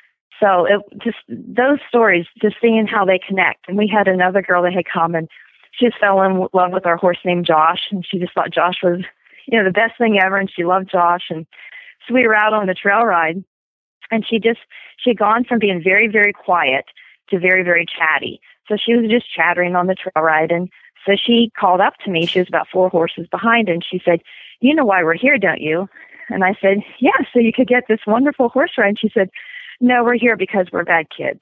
Speaker 11: So it just those stories, just seeing how they connect. And we had another girl that had come and she just fell in love with our horse named Josh. And she just thought Josh was, you know, the best thing ever. And she loved Josh. And so we were out on the trail ride and she just, she had gone from being very, very quiet to very, very chatty. So she was just chattering on the trail ride. And so she called up to me. She was about four horses behind. And she said, you know why we're here, don't you? And I said, yeah, so you could get this wonderful horse ride. And she said, no, we're here because we're bad kids.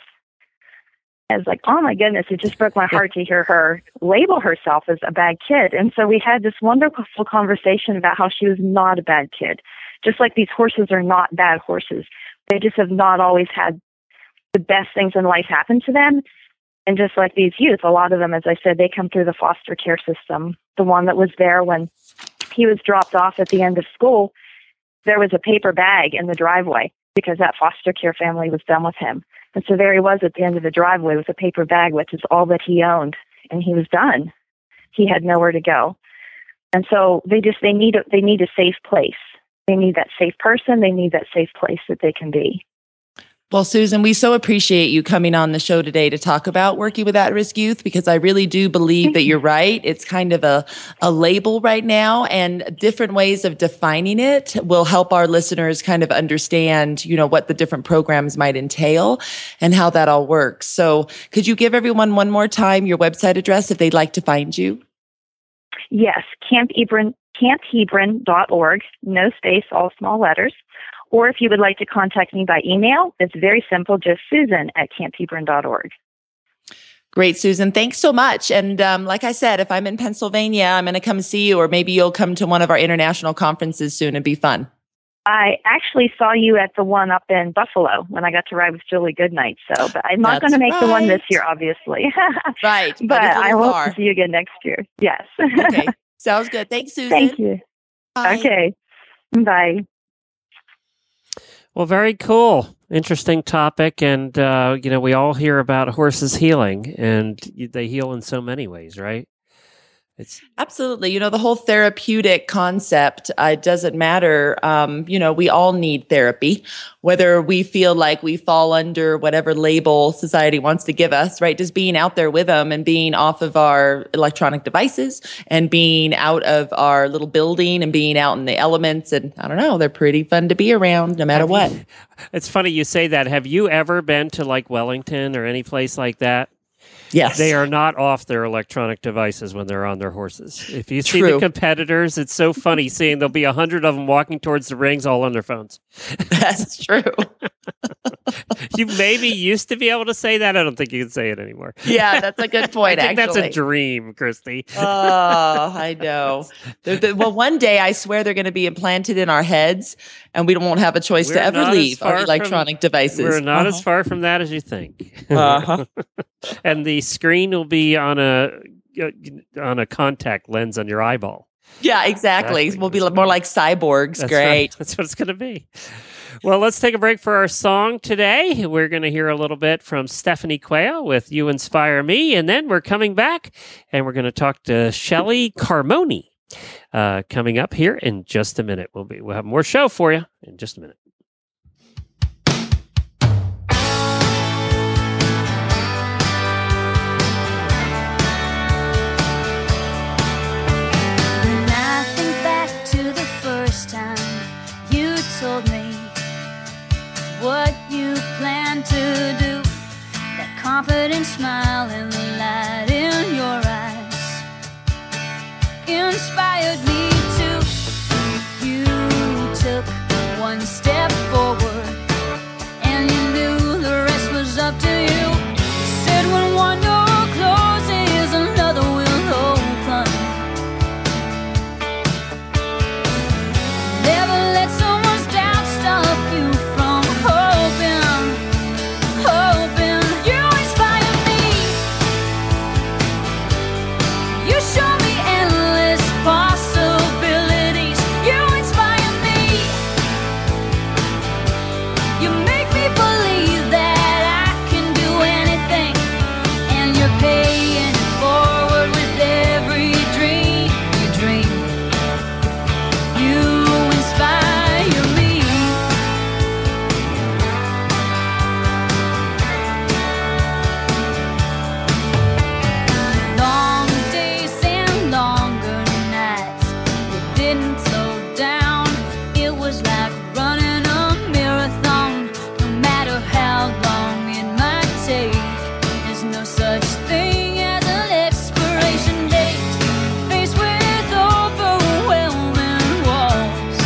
Speaker 11: I was like, oh my goodness, it just broke my heart to hear her label herself as a bad kid. And so we had this wonderful conversation about how she was not a bad kid. Just like these horses are not bad horses. They just have not always had the best things in life happen to them. And just like these youth, a lot of them, as I said, they come through the foster care system. The one that was there when he was dropped off at the end of school, there was a paper bag in the driveway because that foster care family was done with him. And so there he was at the end of the driveway with a paper bag, which is all that he owned, and he was done. He had nowhere to go. And so they just, they need a, they need a safe place. They need that safe person. They need that safe place that they can be.
Speaker 3: Well, Susan, we so appreciate you coming on the show today to talk about working with at-risk youth, because I really do believe that you're right. It's kind of a, a label right now, and different ways of defining it will help our listeners kind of understand, you know, what the different programs might entail and how that all works. So could you give everyone one more time your website address if they'd like to find you?
Speaker 11: Yes, Camp Hebron, camp hebron dot org, no space, all small letters. Or if you would like to contact me by email, it's very simple, just Susan at camp hebron dot org.
Speaker 3: Great, Susan. Thanks so much. And um, like I said, if I'm in Pennsylvania, I'm going to come see you, or maybe you'll come to one of our international conferences soon. It'd be fun.
Speaker 11: I actually saw you at the one up in Buffalo when I got to ride with Julie Goodnight. So, but I'm not going to make right. the one this year, obviously.
Speaker 3: Right.
Speaker 11: But, but I will far. see you again next year. Yes.
Speaker 3: Okay. Sounds good. Thanks, Susan.
Speaker 11: Thank you. Bye. Okay. Bye.
Speaker 1: Well, very cool. Interesting topic. And, uh, you know, we all hear about horses healing, and they heal in so many ways, right? It's
Speaker 3: absolutely, you know, the whole therapeutic concept, uh, it doesn't matter. Um, you know, we all need therapy, whether we feel like we fall under whatever label society wants to give us, right? Just being out there with them and being off of our electronic devices and being out of our little building and being out in the elements. And I don't know, they're pretty fun to be around no matter
Speaker 1: Have
Speaker 3: what.
Speaker 1: You, it's funny you say that. Have you ever been to like Wellington or any place like that?
Speaker 3: Yes.
Speaker 1: They are not off their electronic devices when they're on their horses. If you see
Speaker 3: True.
Speaker 1: the competitors, it's so funny seeing there'll be a hundred of them walking towards the rings all on their phones.
Speaker 3: That's true.
Speaker 1: You maybe used to be able to say that. I don't think you can say it anymore.
Speaker 3: Yeah, that's a good point,
Speaker 1: I think
Speaker 3: actually.
Speaker 1: that's a dream, Christy.
Speaker 3: Oh, I know. They're, they're, well, one day I swear they're going to be implanted in our heads, and we won't have a choice
Speaker 1: We're
Speaker 3: to ever
Speaker 1: not as
Speaker 3: leave our
Speaker 1: far
Speaker 3: electronic
Speaker 1: from-
Speaker 3: devices.
Speaker 1: We're not
Speaker 3: Uh-huh.
Speaker 1: as far from that as you think.
Speaker 3: Uh-huh.
Speaker 1: And the screen will be on a on a contact lens on your eyeball.
Speaker 3: Yeah, exactly.
Speaker 1: Exactly.
Speaker 3: We'll be more like cyborgs.
Speaker 1: That's
Speaker 3: Great.
Speaker 1: right. That's what it's going to be. Well, let's take a break for our song today. We're going to hear a little bit from Stephanie Quayle with You Inspire Me, and then we're coming back and we're going to talk to Shelly Carmoni uh, coming up here in just a minute. We'll be we'll have more show for you in just a minute.
Speaker 12: When I think back to the first time you told me what you plan to do, that confident smile and the light in your eyes inspired me too. You took one step forward and you knew the rest was up to you. You said when one door closes, another will open. Never let someone's doubt stop you from hoping, hoping. You inspire me. You show me endless possibilities. You inspire me. You make me believe that I can do anything, and you're paying it forward with every dream you dream. You inspire me. Long days and longer nights, you didn't slow down. It was like running a marathon. No matter how long it might take, there's no such thing as an expiration date. Faced with overwhelming walls,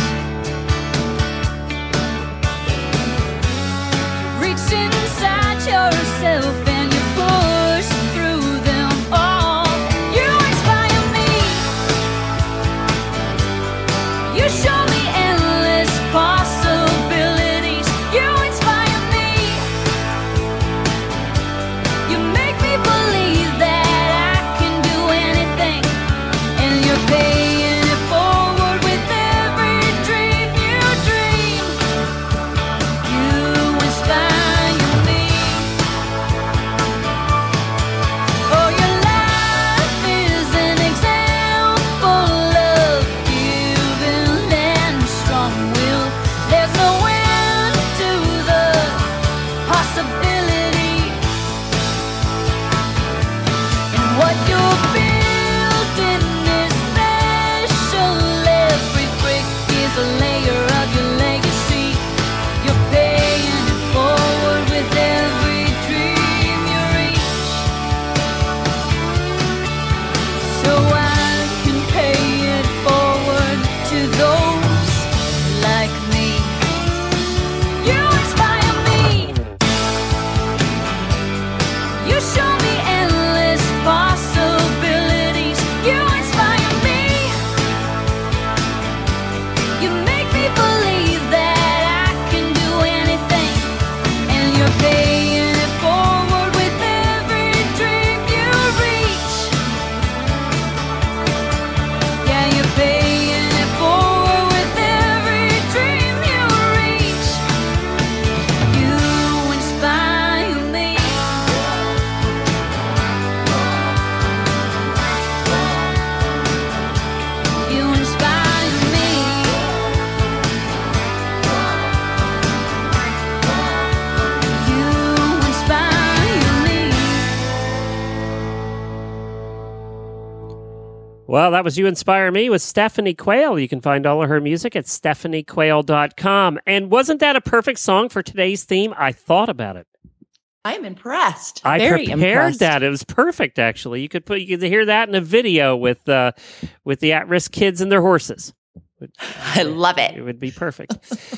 Speaker 12: reach inside yourself and you push through them all. You inspire me. You show me endless possibilities. You inspire me. You make me believe that I can do anything, and you're paying it forward with every dream you dream. You inspire me. Oh, your life is an example of giving and strong will. There's no end to the possibility, and what you're building is special. Every brick is a layer of your legacy. You're paying it forward with every dream you reach, so I can pay it forward to those like me. You inspire me. You show me endless possibilities. You inspire me. You make me believe that I can do anything, and you're paying it forward with every dream you reach. Yeah, you're paying it forward with every dream you reach. You inspire me. You inspire me. You inspire me.
Speaker 1: Well, that was You Inspire Me with Stephanie Quayle. You can find all of her music at stephanie quayle dot com. And wasn't that a perfect song for today's theme? I thought about it.
Speaker 3: I'm impressed.
Speaker 1: I
Speaker 3: Very
Speaker 1: prepared
Speaker 3: impressed.
Speaker 1: that. It was perfect, actually. You could put you could hear that in a video with uh, with the at-risk kids and their horses.
Speaker 3: I love it.
Speaker 1: It would be perfect.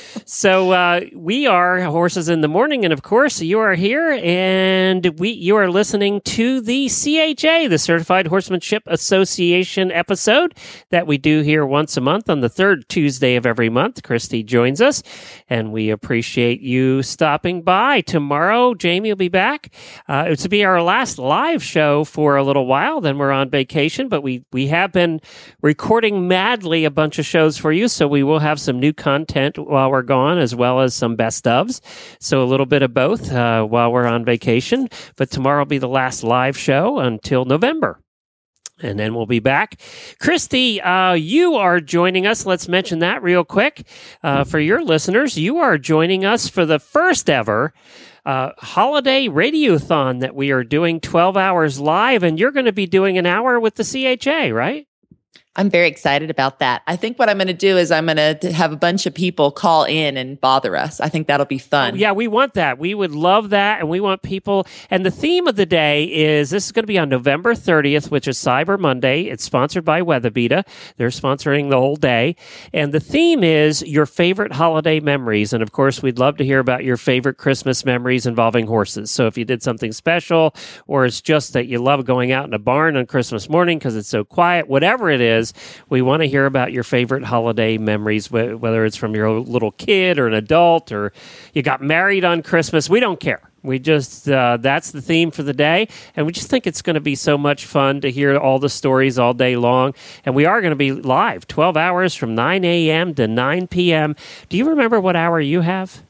Speaker 1: So uh, we are Horses in the Morning, and of course you are here, and we you are listening to the C H A, the Certified Horsemanship Association episode that we do here once a month on the third Tuesday of every month. Christy joins us, and we appreciate you stopping by. Tomorrow, Jamie will be back. Uh, it's to be our last live show for a little while. Then we're on vacation, but we we have been recording madly a bunch of shows for you, so we will have some new content while we're gone, as well as some best ofs. So a little bit of both uh, while we're on vacation. But tomorrow will be the last live show until November. And then we'll be back. Christy, uh, you are joining us. Let's mention that real quick. Uh, for your listeners, you are joining us for the first ever uh, holiday radiothon that we are doing twelve hours live, and you're going to be doing an hour with the C H A, right?
Speaker 3: I'm very excited about that. I think what I'm going to do is I'm going to have a bunch of people call in and bother us. I think that'll be fun.
Speaker 1: Oh, yeah, we want that. We would love that, and we want people. And the theme of the day is, this is going to be on November thirtieth, which is Cyber Monday. It's sponsored by WeatherBeeta. They're sponsoring the whole day. And the theme is your favorite holiday memories. And of course, we'd love to hear about your favorite Christmas memories involving horses. So if you did something special, or it's just that you love going out in a barn on Christmas morning because it's so quiet, whatever it is, we want to hear about your favorite holiday memories, whether it's from your little kid or an adult, or you got married on Christmas. We don't care. We just, uh, that's the theme for the day. And we just think it's going to be so much fun to hear all the stories all day long. And we are going to be live twelve hours from nine a.m. to nine p.m. Do you remember what hour you have?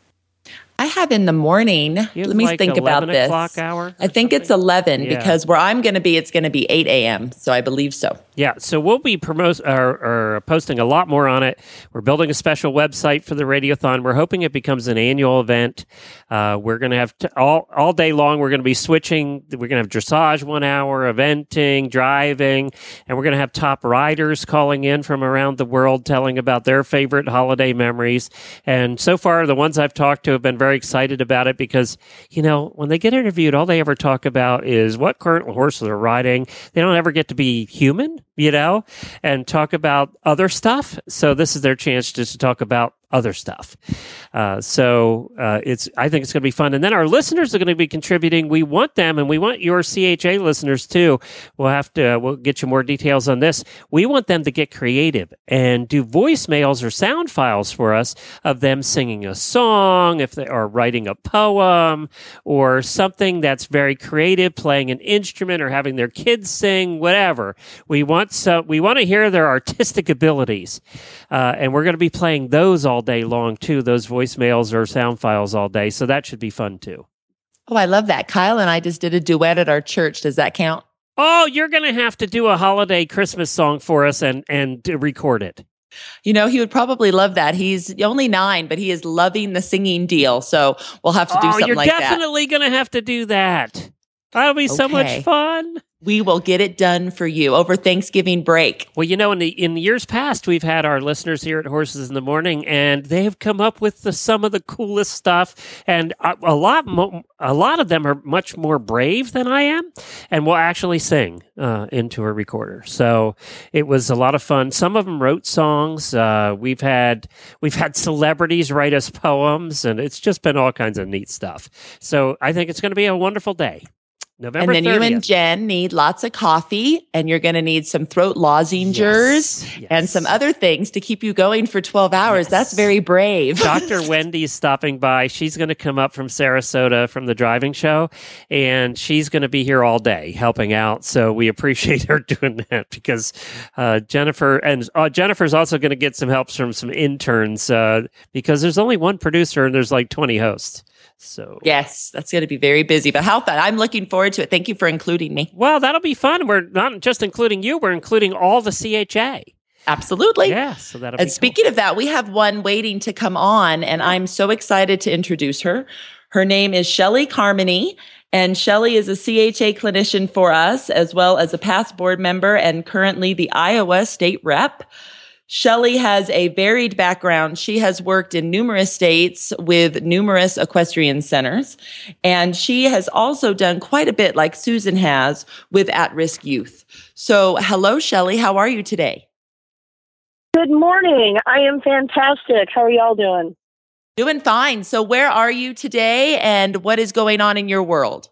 Speaker 3: I have in the morning. Let me
Speaker 1: like
Speaker 3: think about this.
Speaker 1: O'clock hour
Speaker 3: I think
Speaker 1: something?
Speaker 3: It's eleven
Speaker 1: Yeah.
Speaker 3: because where I'm going to be, it's going to be eight a.m. So I believe so.
Speaker 1: Yeah, so we'll be promote or, or posting a lot more on it. We're building a special website for the Radiothon. We're hoping it becomes an annual event. Uh, we're going to have t- all all day long. We're going to be switching. We're going to have dressage one hour, eventing, driving, and we're going to have top riders calling in from around the world, telling about their favorite holiday memories. And so far, the ones I've talked to have been very excited about it because, you know, when they get interviewed, all they ever talk about is what current horses they're riding. They don't ever get to be human, you know, and talk about other stuff. So this is their chance just to talk about other stuff. Uh, so uh, it's. I think it's going to be fun. And then our listeners are going to be contributing. We want them, and we want your C H A listeners too. We'll have to. Uh, we'll get you more details on this. We want them to get creative and do voicemails or sound files for us of them singing a song, if they are writing a poem, or something that's very creative, playing an instrument, or having their kids sing, whatever. We want so. We want to hear their artistic abilities, uh, and we're going to be playing those all day long too, those voicemails or sound files all day. So that should be fun too.
Speaker 3: Oh, I love that. Kyle and I just did a duet at our church. Does that count?
Speaker 1: Oh, you're going to have to do a holiday Christmas song for us and, and record it.
Speaker 3: You know, he would probably love that. He's only nine, but he is loving the singing deal. So we'll have to do
Speaker 1: oh,
Speaker 3: something like that.
Speaker 1: You're definitely going to have to do that. That'll be so
Speaker 3: Okay.
Speaker 1: much fun.
Speaker 3: We will get it done for you over Thanksgiving break.
Speaker 1: Well, you know, in the in years past, we've had our listeners here at Horses in the Morning, and they have come up with the, some of the coolest stuff. And a, a lot, mo- a lot of them are much more brave than I am, and will actually sing uh, into a recorder. So it was a lot of fun. Some of them wrote songs. Uh, we've had we've had celebrities write us poems, and it's just been all kinds of neat stuff. So I think it's going to be a wonderful day. November
Speaker 3: and then
Speaker 1: thirtieth.
Speaker 3: you and Jen need lots of coffee, and you're going to need some throat lozenges
Speaker 1: Yes, yes.
Speaker 3: and some other things to keep you going for twelve hours.
Speaker 1: Yes.
Speaker 3: That's very brave.
Speaker 1: Doctor Wendy's stopping by. She's going to come up from Sarasota from the driving show, and she's going to be here all day helping out. So we appreciate her doing that because uh, Jennifer and uh, Jennifer's also going to get some help from some interns uh, because there's only one producer and there's like twenty hosts. So
Speaker 3: Yes, that's going to be very busy, but how fun. I'm looking forward to it. Thank you for including me.
Speaker 1: Well, that'll be fun. We're not just including you, we're including all the C H A.
Speaker 3: Absolutely.
Speaker 1: Yeah, so that'll
Speaker 3: And
Speaker 1: be
Speaker 3: speaking of that, we have one waiting to come on, and I'm so excited to introduce her. Her name is Shelley Carmody, and Shelley is a C H A clinician for us, as well as a past board member and currently the Iowa state rep. Shelley has a varied background. She has worked in numerous states with numerous equestrian centers, and she has also done quite a bit, like Susan has, with at-risk youth. So hello, Shelley. How are you today?
Speaker 13: Good morning. I am fantastic. How are y'all doing?
Speaker 3: Doing fine. So where are you today and what is going on in your world?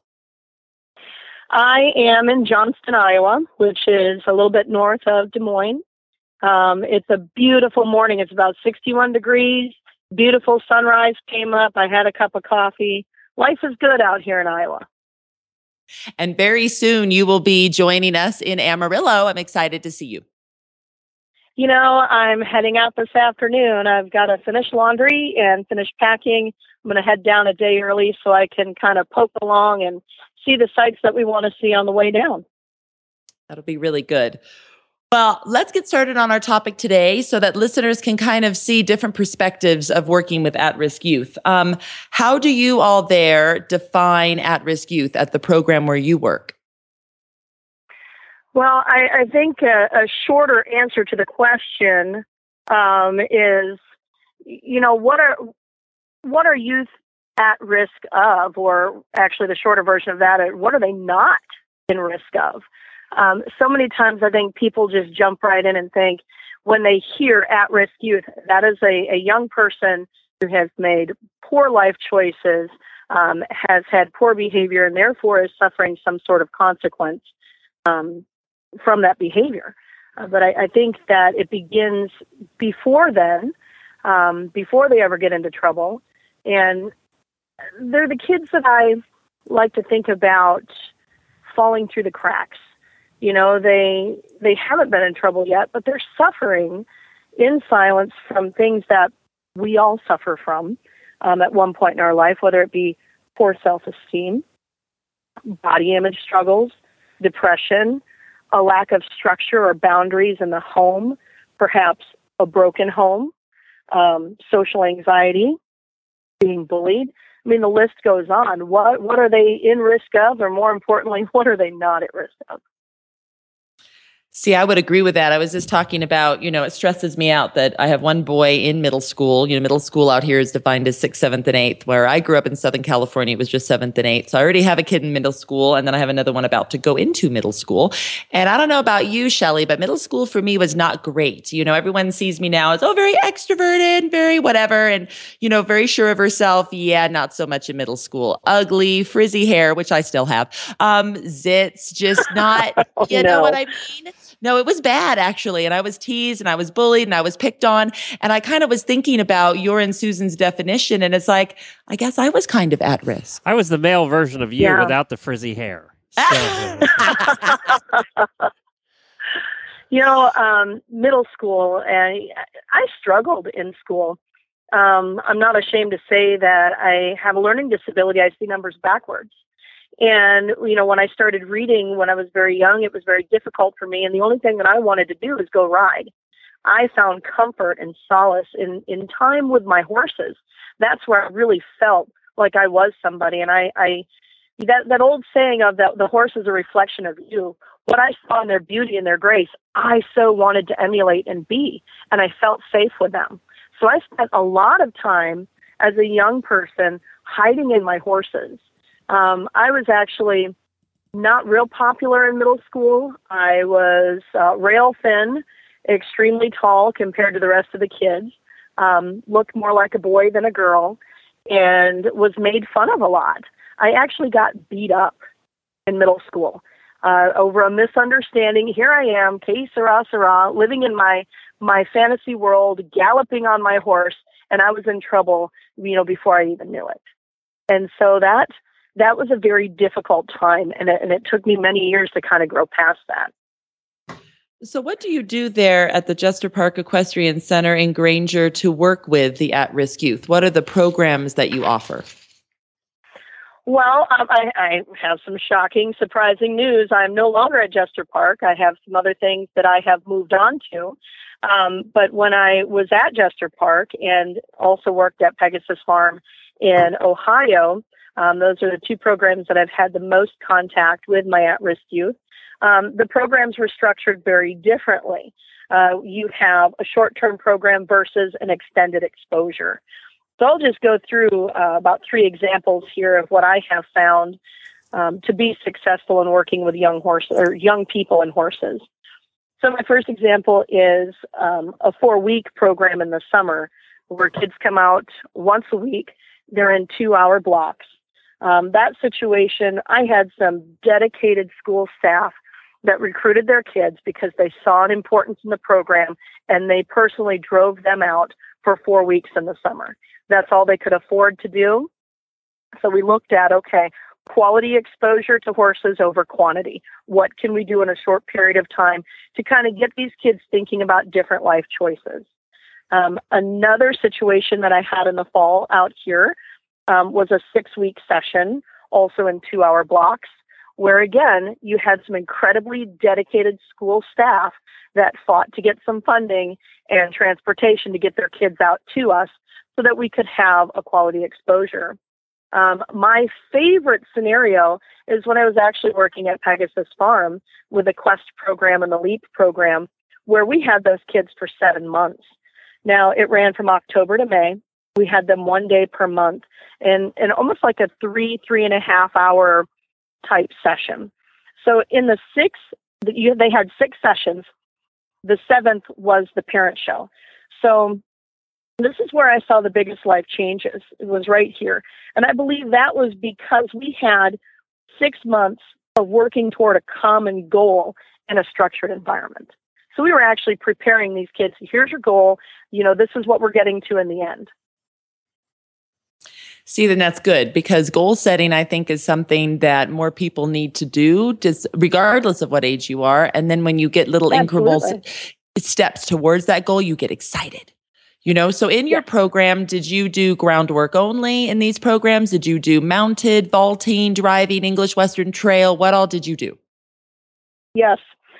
Speaker 13: I am in Johnston, Iowa, which is a little bit north of Des Moines. Um, it's a beautiful morning. It's about sixty-one degrees. Beautiful sunrise came up. I had a cup of coffee. Life is good out here in Iowa.
Speaker 3: And very soon you will be joining us in Amarillo. I'm excited to see you.
Speaker 13: You know, I'm heading out this afternoon. I've got to finish laundry and finish packing. I'm going to head down a day early so I can kind of poke along and see the sights that we want to see on the way down.
Speaker 3: That'll be really good. Well, let's get started on our topic today so that listeners can kind of see different perspectives of working with at-risk youth. Um, how do you all there define at-risk youth at the program where you work?
Speaker 13: Well, I, I think a, a shorter answer to the question um, is, you know, what are what are youth at risk of, or actually the shorter version of that, what are they not in risk of? Um, so many times I think people just jump right in and think when they hear at-risk youth, that is a, a young person who has made poor life choices, um, has had poor behavior, and therefore is suffering some sort of consequence um, from that behavior. Uh, but I, I think that it begins before then, um, before they ever get into trouble. And they're the kids that I like to think about falling through the cracks. You know, they they haven't been in trouble yet, but they're suffering in silence from things that we all suffer from um, at one point in our life, whether it be poor self-esteem, body image struggles, depression, a lack of structure or boundaries in the home, perhaps a broken home, um, social anxiety, being bullied. I mean, the list goes on. What what are they in risk of, or more importantly, what are they not at risk of?
Speaker 3: See, I would agree with that. I was just talking about, you know, it stresses me out that I have one boy in middle school. You know, middle school out here is defined as sixth, seventh, and eighth. Where I grew up in Southern California, it was just seventh and eighth. So I already have a kid in middle school, and then I have another one about to go into middle school. And I don't know about you, Shelley, but middle school for me was not great. You know, everyone sees me now as, oh, very extroverted, very whatever, and, you know, very sure of herself. Yeah, not so much in middle school. Ugly, frizzy hair, which I still have. Um, zits, just not,
Speaker 13: oh,
Speaker 3: you
Speaker 13: no.
Speaker 3: know what I mean? No, it was bad, actually. And I was teased and I was bullied and I was picked on. And I kind of was thinking about your and Susan's definition. And it's like, I guess I was kind of at risk.
Speaker 1: I was the male version of you
Speaker 13: Yeah.
Speaker 1: without the frizzy hair. So,
Speaker 13: You know, um, middle school, and I struggled in school. Um, I'm not ashamed to say that I have a learning disability. I see numbers backwards. And, you know, when I started reading when I was very young, it was very difficult for me. And the only thing that I wanted to do was go ride. I found comfort and solace in, in time with my horses. That's where I really felt like I was somebody. And I, I that, that old saying of that the horse is a reflection of you, what I saw in their beauty and their grace, I so wanted to emulate and be. And I felt safe with them. So I spent a lot of time as a young person hiding in my horses. Um, I was actually not real popular in middle school. I was uh, rail thin, extremely tall compared to the rest of the kids, um, looked more like a boy than a girl, and was made fun of a lot. I actually got beat up in middle school uh, over a misunderstanding. Here I am, que sera, sera, living in my, my fantasy world, galloping on my horse, and I was in trouble, you know, before I even knew it. And so that... That was a very difficult time, and it, and it took me many years to kind of grow past that.
Speaker 3: So what do you do there at the Jester Park Equestrian Center in Granger to work with the at-risk youth? What are the programs that you offer?
Speaker 13: Well, um, I, I have some shocking, surprising news. I'm no longer at Jester Park. I have some other things that I have moved on to. Um, but when I was at Jester Park and also worked at Pegasus Farm in Ohio, Um, those are the two programs that I've had the most contact with my at-risk youth. Um, the programs were structured very differently. Uh, you have a short-term program versus an extended exposure. So I'll just go through uh, about three examples here of what I have found um, to be successful in working with young horses or young people and horses. So my first example is um, a four-week program in the summer where kids come out once a week. They're in two-hour blocks. Um, that situation, I had some dedicated school staff that recruited their kids because they saw an importance in the program, and they personally drove them out for four weeks in the summer. That's all they could afford to do. So we looked at, okay, quality exposure to horses over quantity. What can we do in a short period of time to kind of get these kids thinking about different life choices? Um, another situation that I had in the fall out here um, was a six-week session, also in two-hour blocks, where, again, you had some incredibly dedicated school staff that fought to get some funding and transportation to get their kids out to us so that we could have a quality exposure. Um, my favorite scenario is when I was actually working at Pegasus Farm with the Quest program and the LEAP program, where we had those kids for seven months. Now, it ran from October to May. We had them one day per month, and, and almost like a three, three and a half hour type session. So in the six, you, they had six sessions. The seventh was the parent show. So this is where I saw the biggest life changes. It was right here. And I believe that was because we had six months of working toward a common goal in a structured environment. So we were actually preparing these kids. Here's your goal. You know, this is what we're getting to in the end.
Speaker 3: See, then that's good, because goal setting, I think, is something that more people need to do, just regardless of what age you are. And then when you get little incremental steps towards that goal, you get excited. You know, so in your yeah. program, did you do groundwork only in these programs? Did you do mounted, vaulting, driving, English Western Trail? What all did you do?
Speaker 13: Yes.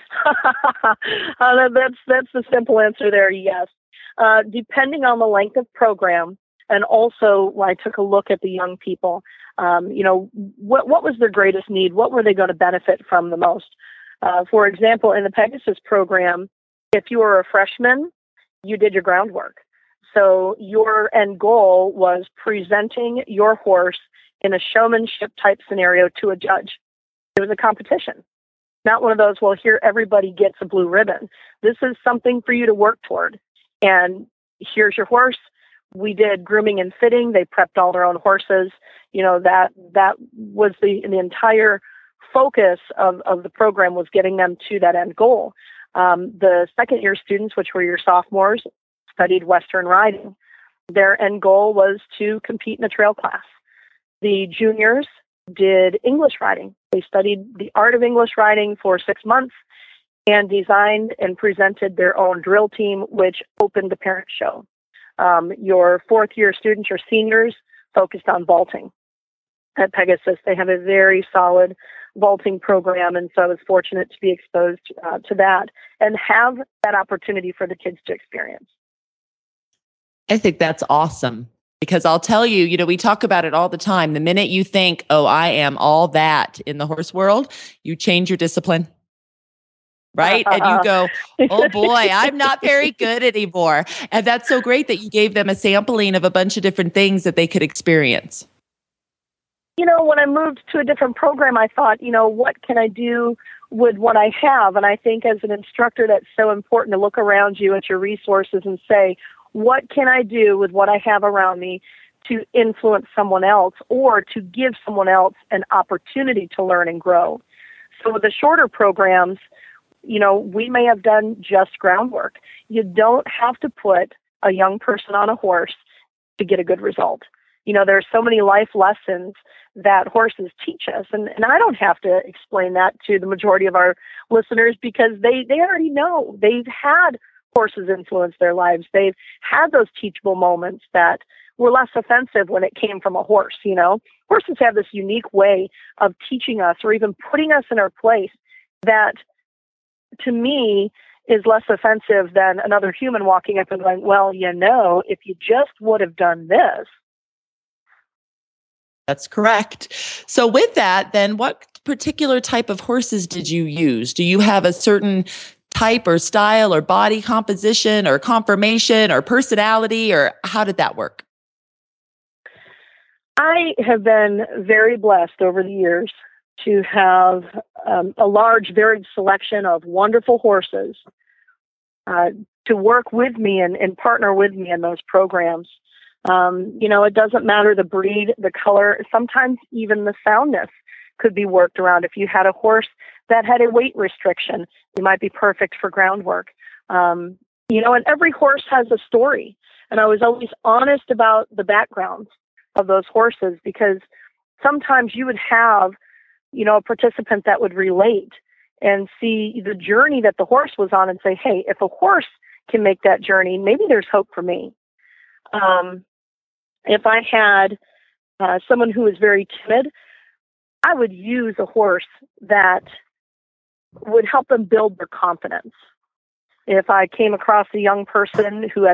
Speaker 13: uh, that's, that's the simple answer there, yes. Uh, depending on the length of program, and also when I took a look at the young people, um, you know, what, what was their greatest need? What were they going to benefit from the most? Uh, for example, in the Pegasus program, if you were a freshman, you did your groundwork. So your end goal was presenting your horse in a showmanship type scenario to a judge. It was a competition, not one of those, well, here everybody gets a blue ribbon. This is something for you to work toward. And here's your horse. We did grooming and fitting. They prepped all their own horses. You know, that that was the, the entire focus of, of the program, was getting them to that end goal. Um, the second year students, which were your sophomores, studied Western riding. Their end goal was to compete in a trail class. The juniors did English riding. They studied the art of English riding for six months and designed and presented their own drill team, which opened the parent show. Um, your fourth year students, your seniors, focused on vaulting. At Pegasus, they have a very solid vaulting program, and so I was fortunate to be exposed uh, to that and have that opportunity for the kids to experience.
Speaker 3: I think that's awesome, because I'll tell you, you know, we talk about it all the time. The minute you think, oh, I am all that in the horse world, you change your discipline. Right? And you go, oh boy, I'm not very good anymore. And that's so great that you gave them a sampling of a bunch of different things that they could experience.
Speaker 13: You know, when I moved to a different program, I thought, you know, what can I do with what I have? And I think as an instructor, that's so important to look around you at your resources and say, what can I do with what I have around me to influence someone else or to give someone else an opportunity to learn and grow? So with the shorter programs, you know, we may have done just groundwork. You don't have to put a young person on a horse to get a good result. You know, there's so many life lessons that horses teach us. And, and I don't have to explain that to the majority of our listeners, because they, they already know. They've had horses influence their lives. They've had those teachable moments that were less offensive when it came from a horse, you know. Horses have this unique way of teaching us or even putting us in our place that, to me, is less offensive than another human walking up and going, well, you know, if you just would have done this.
Speaker 3: That's correct. So with that, then what particular type of horses did you use? Do you have a certain type or style or body composition or conformation or personality, or how did that work?
Speaker 13: I have been very blessed over the years to have um, a large, varied selection of wonderful horses uh, to work with me and, and partner with me in those programs. Um, you know, it doesn't matter the breed, the color, sometimes even the soundness could be worked around. If you had a horse that had a weight restriction, it might be perfect for groundwork. Um, you know, and every horse has a story. And I was always honest about the backgrounds of those horses, because sometimes you would have, you know, a participant that would relate and see the journey that the horse was on and say, hey, if a horse can make that journey, maybe there's hope for me. Um, if I had uh, someone who was very timid, I would use a horse that would help them build their confidence. If I came across a young person who had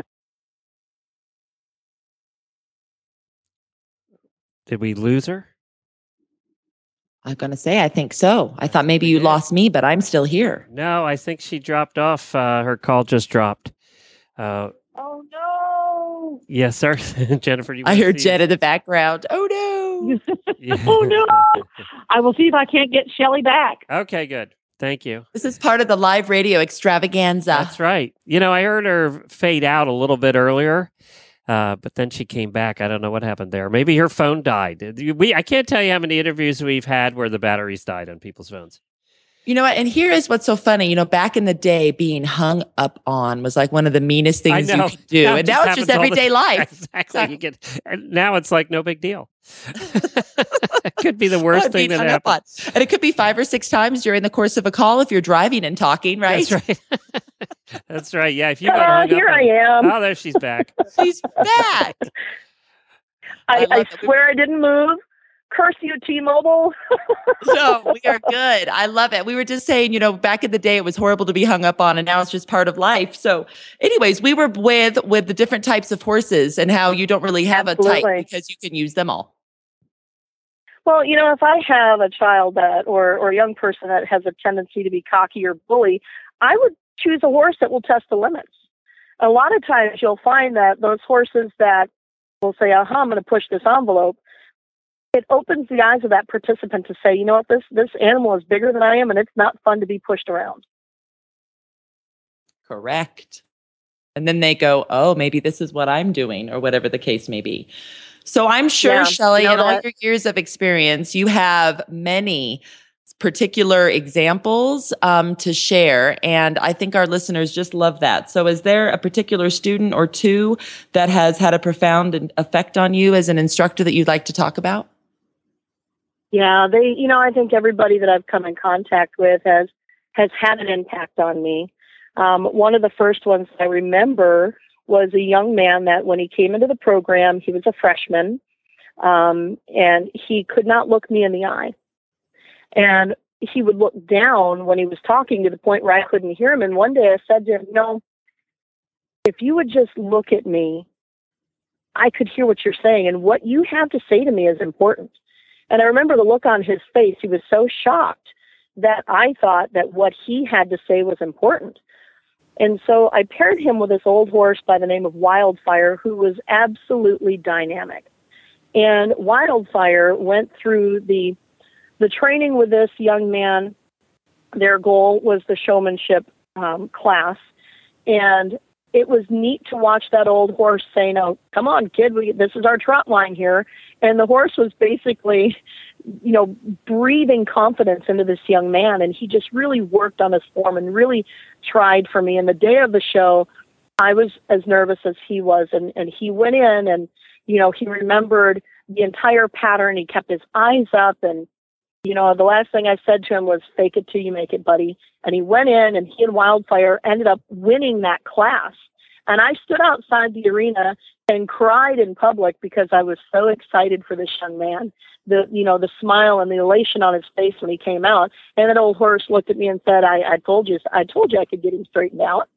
Speaker 1: Did we lose her?
Speaker 3: I'm going to say, I think so. I thought maybe you lost me, but I'm still here.
Speaker 1: No, I think she dropped off. Uh, her call just dropped. Uh,
Speaker 13: oh, no.
Speaker 1: Yes, sir. Jennifer, you
Speaker 3: I
Speaker 1: wanna
Speaker 3: heard
Speaker 1: see-
Speaker 3: Jen in the background. Oh, no.
Speaker 9: Oh, no. I will see if I can't get Shelley back.
Speaker 1: Okay, good. Thank you.
Speaker 3: This is part of the live radio extravaganza.
Speaker 1: That's right. You know, I heard her fade out a little bit earlier, uh, but then she came back. I don't know what happened there. Maybe her phone died. We I can't tell you how many interviews we've had where the batteries died on people's phones.
Speaker 3: You know what? And here is what's so funny. You know, back in the day, being hung up on was like one of the meanest things you could do.
Speaker 1: Now it
Speaker 3: and now it's
Speaker 1: happens
Speaker 3: just
Speaker 1: all the
Speaker 3: everyday
Speaker 1: time.
Speaker 3: life.
Speaker 1: Exactly. You get, and now it's like no big deal. It could be the worst
Speaker 3: Well,
Speaker 1: thing
Speaker 3: being
Speaker 1: that
Speaker 3: hung up
Speaker 1: happened.
Speaker 3: on. And it could be five or six times during the course of a call if you're driving and talking, right?
Speaker 1: That's right. That's right. Yeah. If you got
Speaker 13: Oh,
Speaker 1: hung
Speaker 13: here
Speaker 1: up
Speaker 13: I
Speaker 1: on-
Speaker 13: am.
Speaker 1: Oh, there she's back.
Speaker 3: She's back.
Speaker 13: I,
Speaker 3: love
Speaker 13: I
Speaker 3: that we-
Speaker 13: swear I didn't move. Curse you, T-Mobile.
Speaker 3: No, we are good. I love it. We were just saying, you know, back in the day, it was horrible to be hung up on, and now it's just part of life. So anyways, we were with, with the different types of horses and how you don't really have
Speaker 13: Absolutely.
Speaker 3: a type because you can use them all.
Speaker 13: Well, you know, if I have a child that, or, or a young person that has a tendency to be cocky or bully, I would choose a horse that will test the limits. A lot of times you'll find that those horses that will say, aha, I'm going to push this envelope, it opens the eyes of that participant to say, you know what, this, this animal is bigger than I am, and it's not fun to be pushed around.
Speaker 3: Correct. And then they go, oh, maybe this is what I'm doing, or whatever the case may be. So I'm sure,
Speaker 13: Yeah,
Speaker 3: Shelley,
Speaker 13: you know
Speaker 3: in all
Speaker 13: that-
Speaker 3: your years of experience, you have many particular examples um, to share. And I think our listeners just love that. So is there a particular student or two that has had a profound effect on you as an instructor that you'd like to talk about?
Speaker 13: Yeah, they, you know, I think everybody that I've come in contact with has, has had an impact on me. Um, one of the first ones I remember was a young man that when he came into the program, he was a freshman, um, and he could not look me in the eye. And he would look down when he was talking to the point where I couldn't hear him. And one day I said to him, no, if you would just look at me, I could hear what you're saying. And what you have to say to me is important. And I remember the look on his face. He was so shocked that I thought that what he had to say was important. And so I paired him with this old horse by the name of Wildfire, who was absolutely dynamic. And Wildfire went through the the training with this young man. Their goal was the showmanship um, class. And it was neat to watch that old horse say, no, come on, kid, we, this is our trot line here. And the horse was basically, you know, breathing confidence into this young man. And he just really worked on his form and really tried for me. And the day of the show, I was as nervous as he was. And, and he went in and, you know, he remembered the entire pattern. He kept his eyes up. And, you know, the last thing I said to him was, fake it till you make it, buddy. And he went in, and he and Wildfire ended up winning that class. And I stood outside the arena and cried in public because I was so excited for this young man. The, you know, the smile and the elation on his face when he came out. And that old horse looked at me and said, I, I told you, I told you I could get him straightened out.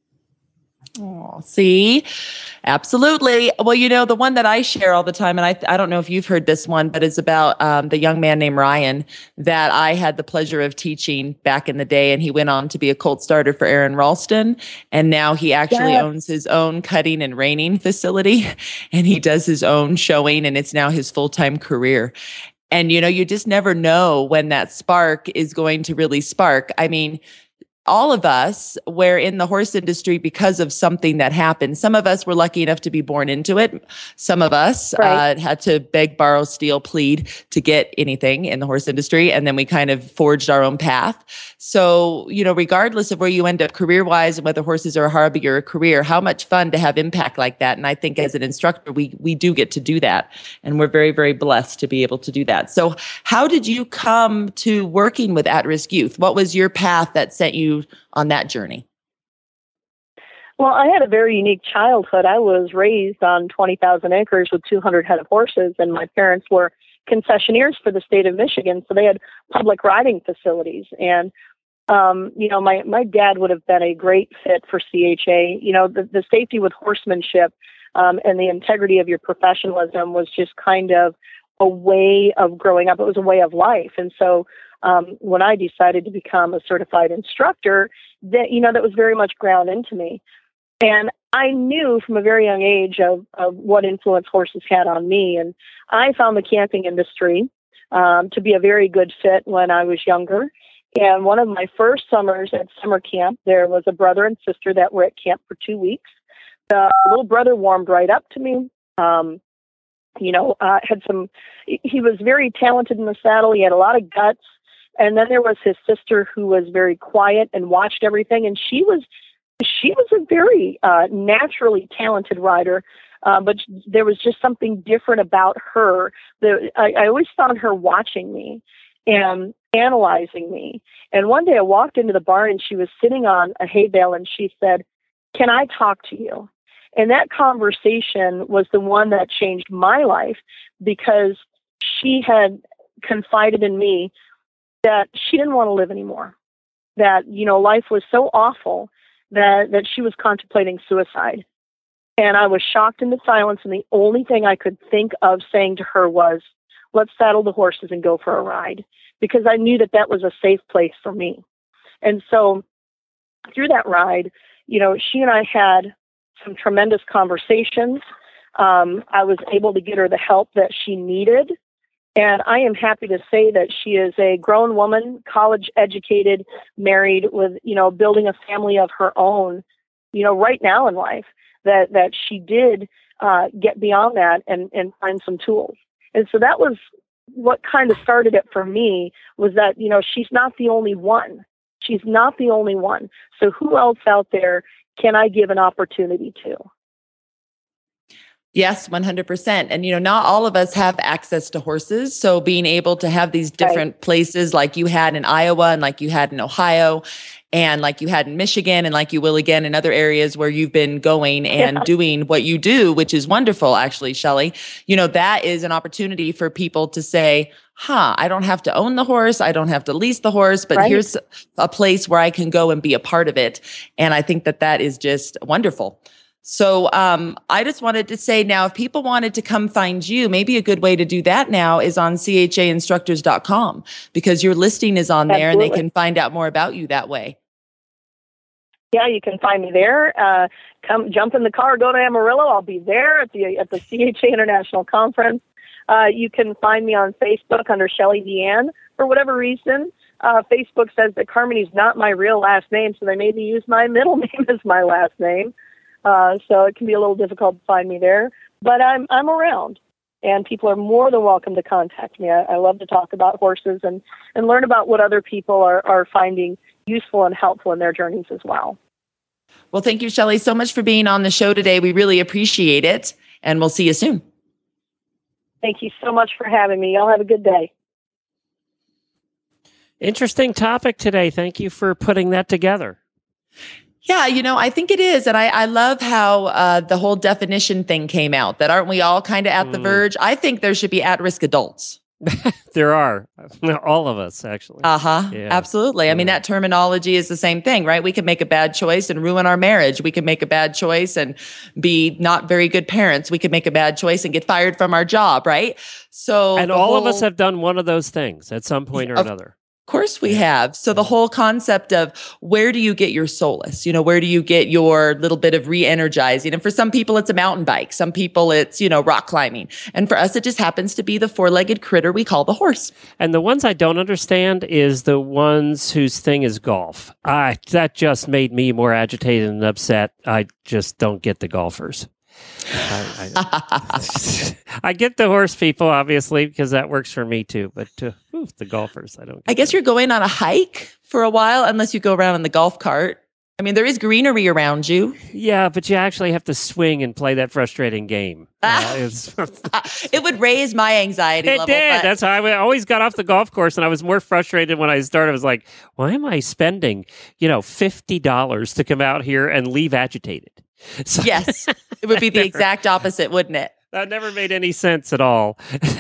Speaker 3: Oh, see, absolutely. Well, you know, the one that I share all the time, and I, I don't know if you've heard this one, but it's about um, the young man named Ryan that I had the pleasure of teaching back in the day. And he went on to be a colt starter for Aaron Ralston. And now he actually
Speaker 13: Yes.
Speaker 3: owns his own cutting and reining facility, and he does his own showing, and it's now his full-time career. And, you know, you just never know when that spark is going to really spark. I mean, all of us were in the horse industry because of something that happened. Some of us were lucky enough to be born into it. Some of us
Speaker 13: Right.
Speaker 3: uh, had to beg, borrow, steal, plead to get anything in the horse industry. And then we kind of forged our own path. So, you know, regardless of where you end up career-wise and whether horses are a hobby or a career, how much fun to have impact like that. And I think as an instructor, we we do get to do that. And we're very, very blessed to be able to do that. So how did you come to working with at-risk youth? What was your path that sent you on that journey?
Speaker 13: Well, I had a very unique childhood. I was raised on twenty thousand acres with two hundred head of horses, and my parents were concessionaires for the state of Michigan, so they had public riding facilities. And, um, you know, my, my dad would have been a great fit for C H A. You know, the, the safety with horsemanship um, and the integrity of your professionalism was just kind of a way of growing up. It was a way of life. And so um, when I decided to become a certified instructor, that, you know, that was very much ground into me. And I knew from a very young age of, of what influence horses had on me. And I found the camping industry um, to be a very good fit when I was younger. And one of my first summers at summer camp, there was a brother and sister that were at camp for two weeks. The little brother warmed right up to me. Um, you know, uh, had some, he was very talented in the saddle. He had a lot of guts. And then there was his sister who was very quiet and watched everything. And she was, she was a very uh, naturally talented rider. Uh, but there was just something different about her. The, I, I always found her watching me and analyzing me. And one day I walked into the barn and she was sitting on a hay bale and she said, "Can I talk to you?" And that conversation was the one that changed my life, because she had confided in me that she didn't want to live anymore, that, you know, life was so awful that, that she was contemplating suicide. And I was shocked into silence. And the only thing I could think of saying to her was, "Let's saddle the horses and go for a ride," because I knew that that was a safe place for me. And so through that ride, you know, she and I had some tremendous conversations. Um, I was able to get her the help that she needed. And I am happy to say that she is a grown woman, college educated, married with, you know, building a family of her own, you know, right now in life, that, that she did uh, get beyond that and, and find some tools. And so that was what kind of started it for me, was that, you know, she's not the only one. She's not the only one. So who else out there can I give an opportunity to?
Speaker 3: Yes, one hundred percent. And, you know, not all of us have access to horses. So being able to have these different right. places like you had in Iowa and like you had in Ohio and like you had in Michigan and like you will again in other areas where you've been going and yeah. doing what you do, which is wonderful, actually, Shelley. You know, that is an opportunity for people to say, huh, I don't have to own the horse. I don't have to lease the horse, but right. here's a place where I can go and be a part of it. And I think that that is just wonderful. So um, I just wanted to say now, if people wanted to come find you, maybe a good way to do that now is on C H A instructors dot com, because your listing is on there. Absolutely. And they can find out more about you that way.
Speaker 13: Yeah, you can find me there. Uh, come jump in the car, go to Amarillo. I'll be there at the at the C H A International Conference. Uh, you can find me on Facebook under Shelley Deanne. For whatever reason, uh, Facebook says that Carmony's not my real last name, so they made me use my middle name as my last name. Uh, so it can be a little difficult to find me there, but I'm I'm around, and people are more than welcome to contact me. I, I love to talk about horses and, and learn about what other people are, are finding useful and helpful in their journeys as well.
Speaker 3: Well, thank you, Shelley, so much for being on the show today. We really appreciate it, and we'll see you soon.
Speaker 13: Thank you so much for having me. Y'all have a good day.
Speaker 1: Interesting topic today. Thank you for putting that together.
Speaker 3: Yeah, you know, I think it is. And I, I love how uh, the whole definition thing came out, that aren't we all kind of at mm. the verge? I think there should be at-risk adults.
Speaker 1: There are. All of us, actually.
Speaker 3: Uh-huh. Yeah. Absolutely. Yeah. I mean, that terminology is the same thing, right? We could make a bad choice and ruin our marriage. We could make a bad choice and be not very good parents. We could make a bad choice and get fired from our job, right? So,
Speaker 1: and all
Speaker 3: whole,
Speaker 1: of us have done one of those things at some point or
Speaker 3: of,
Speaker 1: another.
Speaker 3: course we have. So the whole concept of where do you get your solace? You know, where do you get your little bit of re-energizing? And for some people, it's a mountain bike. Some people, it's, you know, rock climbing. And for us, it just happens to be the four-legged critter we call the horse.
Speaker 1: And the ones I don't understand is the ones whose thing is golf. I, that just made me more agitated and upset. I just don't get the golfers. I, I, I get the horse people, obviously, because that works for me too. But uh, whew, the golfers, I don't.
Speaker 3: I guess you're going on a hike for a while, unless you go around in the golf cart. I mean, there is greenery around you.
Speaker 1: Yeah, but you actually have to swing and play that frustrating game. Uh, it's
Speaker 3: it would raise my anxiety
Speaker 1: it
Speaker 3: level.
Speaker 1: It did.
Speaker 3: But...
Speaker 1: That's how I always got off the golf course, and I was more frustrated when I started. I was like, why am I spending, you know, fifty dollars to come out here and leave agitated? So,
Speaker 3: yes, it would be the exact opposite, wouldn't it?
Speaker 1: That never made any sense at all.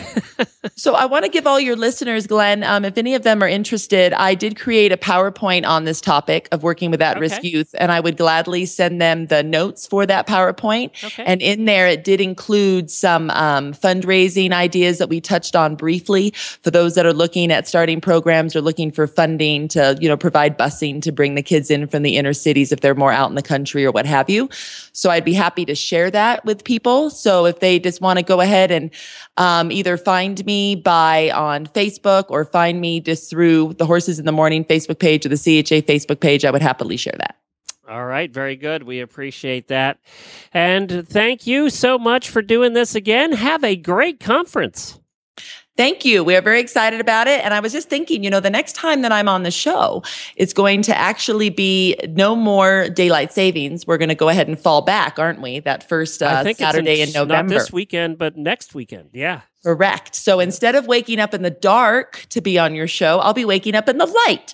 Speaker 3: So I want to give all your listeners, Glenn, um, if any of them are interested, I did create a PowerPoint on this topic of working with at-risk
Speaker 1: Okay.
Speaker 3: youth, and I would gladly send them the notes for that PowerPoint.
Speaker 1: Okay.
Speaker 3: And in there, it did include some um, fundraising ideas that we touched on briefly for those that are looking at starting programs or looking for funding to, you know, provide busing to bring the kids in from the inner cities if they're more out in the country or what have you. So I'd be happy to share that with people. So if they just want to go ahead and um, either find me by on Facebook or find me just through the Horses in the Morning Facebook page or the C H A Facebook page, I would happily share that.
Speaker 1: All right. Very good. We appreciate that. And thank you so much for doing this again. Have a great conference.
Speaker 3: Thank you. We are very excited about it. And I was just thinking, you know, the next time that I'm on the show, it's going to actually be no more daylight savings. We're going to go ahead and fall back, aren't we? That first uh,
Speaker 1: I think
Speaker 3: Saturday
Speaker 1: it's
Speaker 3: in November.
Speaker 1: Not this weekend, but next weekend. Yeah.
Speaker 3: Correct. So instead of waking up in the dark to be on your show, I'll be waking up in the light.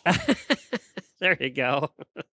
Speaker 1: There you go.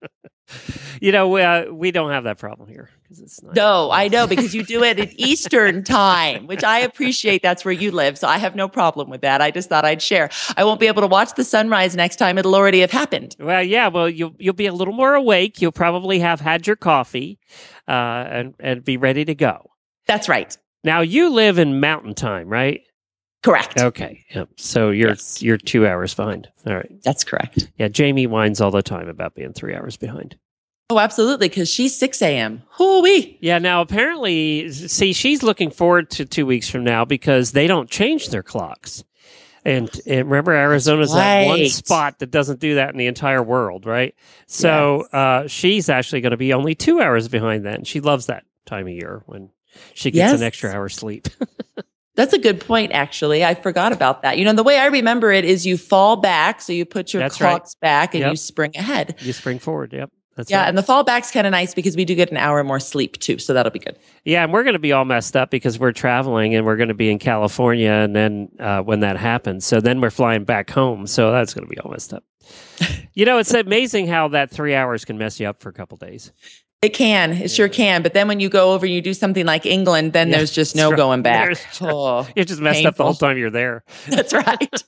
Speaker 1: You know, uh, we don't have that problem here. It's not
Speaker 3: no, I know, because you do it at Eastern time, which I appreciate. That's where you live. So I have no problem with that. I just thought I'd share. I won't be able to watch the sunrise next time. It'll already have happened.
Speaker 1: Well, yeah, well, you'll, you'll be a little more awake. You'll probably have had your coffee uh, and, and be ready to go.
Speaker 3: That's right.
Speaker 1: Now, you live in Mountain Time, right?
Speaker 3: Correct.
Speaker 1: Okay. Yep. So you're
Speaker 3: Yes.
Speaker 1: you're two hours behind. All right.
Speaker 3: That's correct.
Speaker 1: Yeah, Jamie whines all the time about being three hours behind.
Speaker 3: Oh, absolutely, because she's six a.m. Hoo-wee.
Speaker 1: Yeah, now apparently, see, she's looking forward to two weeks from now because they don't change their clocks. And, and remember, Arizona's that one
Speaker 3: right.
Speaker 1: spot that doesn't do that in the entire world, right? So
Speaker 3: Yes.
Speaker 1: uh, she's actually going to be only two hours behind that. And she loves that time of year when she gets
Speaker 3: Yes.
Speaker 1: an extra hour sleep.
Speaker 3: That's a good point, actually. I forgot about that. You know, the way I remember it is you fall back, so you put your
Speaker 1: That's
Speaker 3: clocks
Speaker 1: right.
Speaker 3: back and
Speaker 1: Yep.
Speaker 3: you spring ahead.
Speaker 1: You spring forward, yep. That's
Speaker 3: yeah,
Speaker 1: right.
Speaker 3: and the fall back's kind of nice because we do get an hour more sleep too, so that'll be good.
Speaker 1: Yeah, and we're going to be all messed up because we're traveling and we're going to be in California, and then uh, when that happens, so then we're flying back home, so that's going to be all messed up. You know, it's amazing how that three hours can mess you up for a couple days.
Speaker 3: It can, it sure can. But then when you go over and you do something like England, then
Speaker 1: Yeah,
Speaker 3: there's just
Speaker 1: that's
Speaker 3: no
Speaker 1: right.
Speaker 3: going back.
Speaker 1: There's just-
Speaker 3: Oh,
Speaker 1: You're just messed up the whole
Speaker 3: painful.
Speaker 1: time you're there.
Speaker 3: That's right.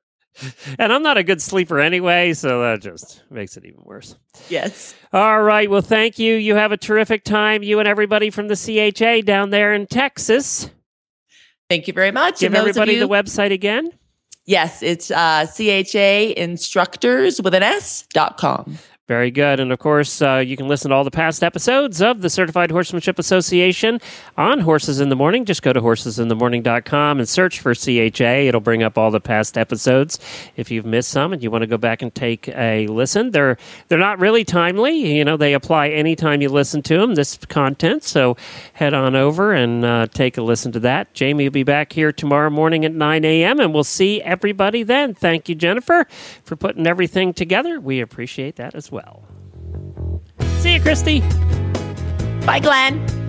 Speaker 1: And I'm not a good sleeper anyway, so that just makes it even worse.
Speaker 3: Yes.
Speaker 1: All right. Well, thank you. You have a terrific time, you and everybody from the C H A down there in Texas.
Speaker 3: Thank you very much.
Speaker 1: Give
Speaker 3: And those of
Speaker 1: everybody
Speaker 3: you-
Speaker 1: the website again.
Speaker 3: Yes, it's uh, C H A instructors with an S dot com.
Speaker 1: Very good. And of course, uh, you can listen to all the past episodes of the Certified Horsemanship Association on Horses in the Morning. Just go to horses in the morning dot com and search for C H A. It'll bring up all the past episodes. If you've missed some and you want to go back and take a listen, they're they're not really timely. You know, they apply anytime you listen to them, this content. So head on over and uh, take a listen to that. Jamie will be back here tomorrow morning at nine a.m. and we'll see everybody then. Thank you, Jennifer, for putting everything together. We appreciate that as well. See you, Christy.
Speaker 3: Bye, Glenn.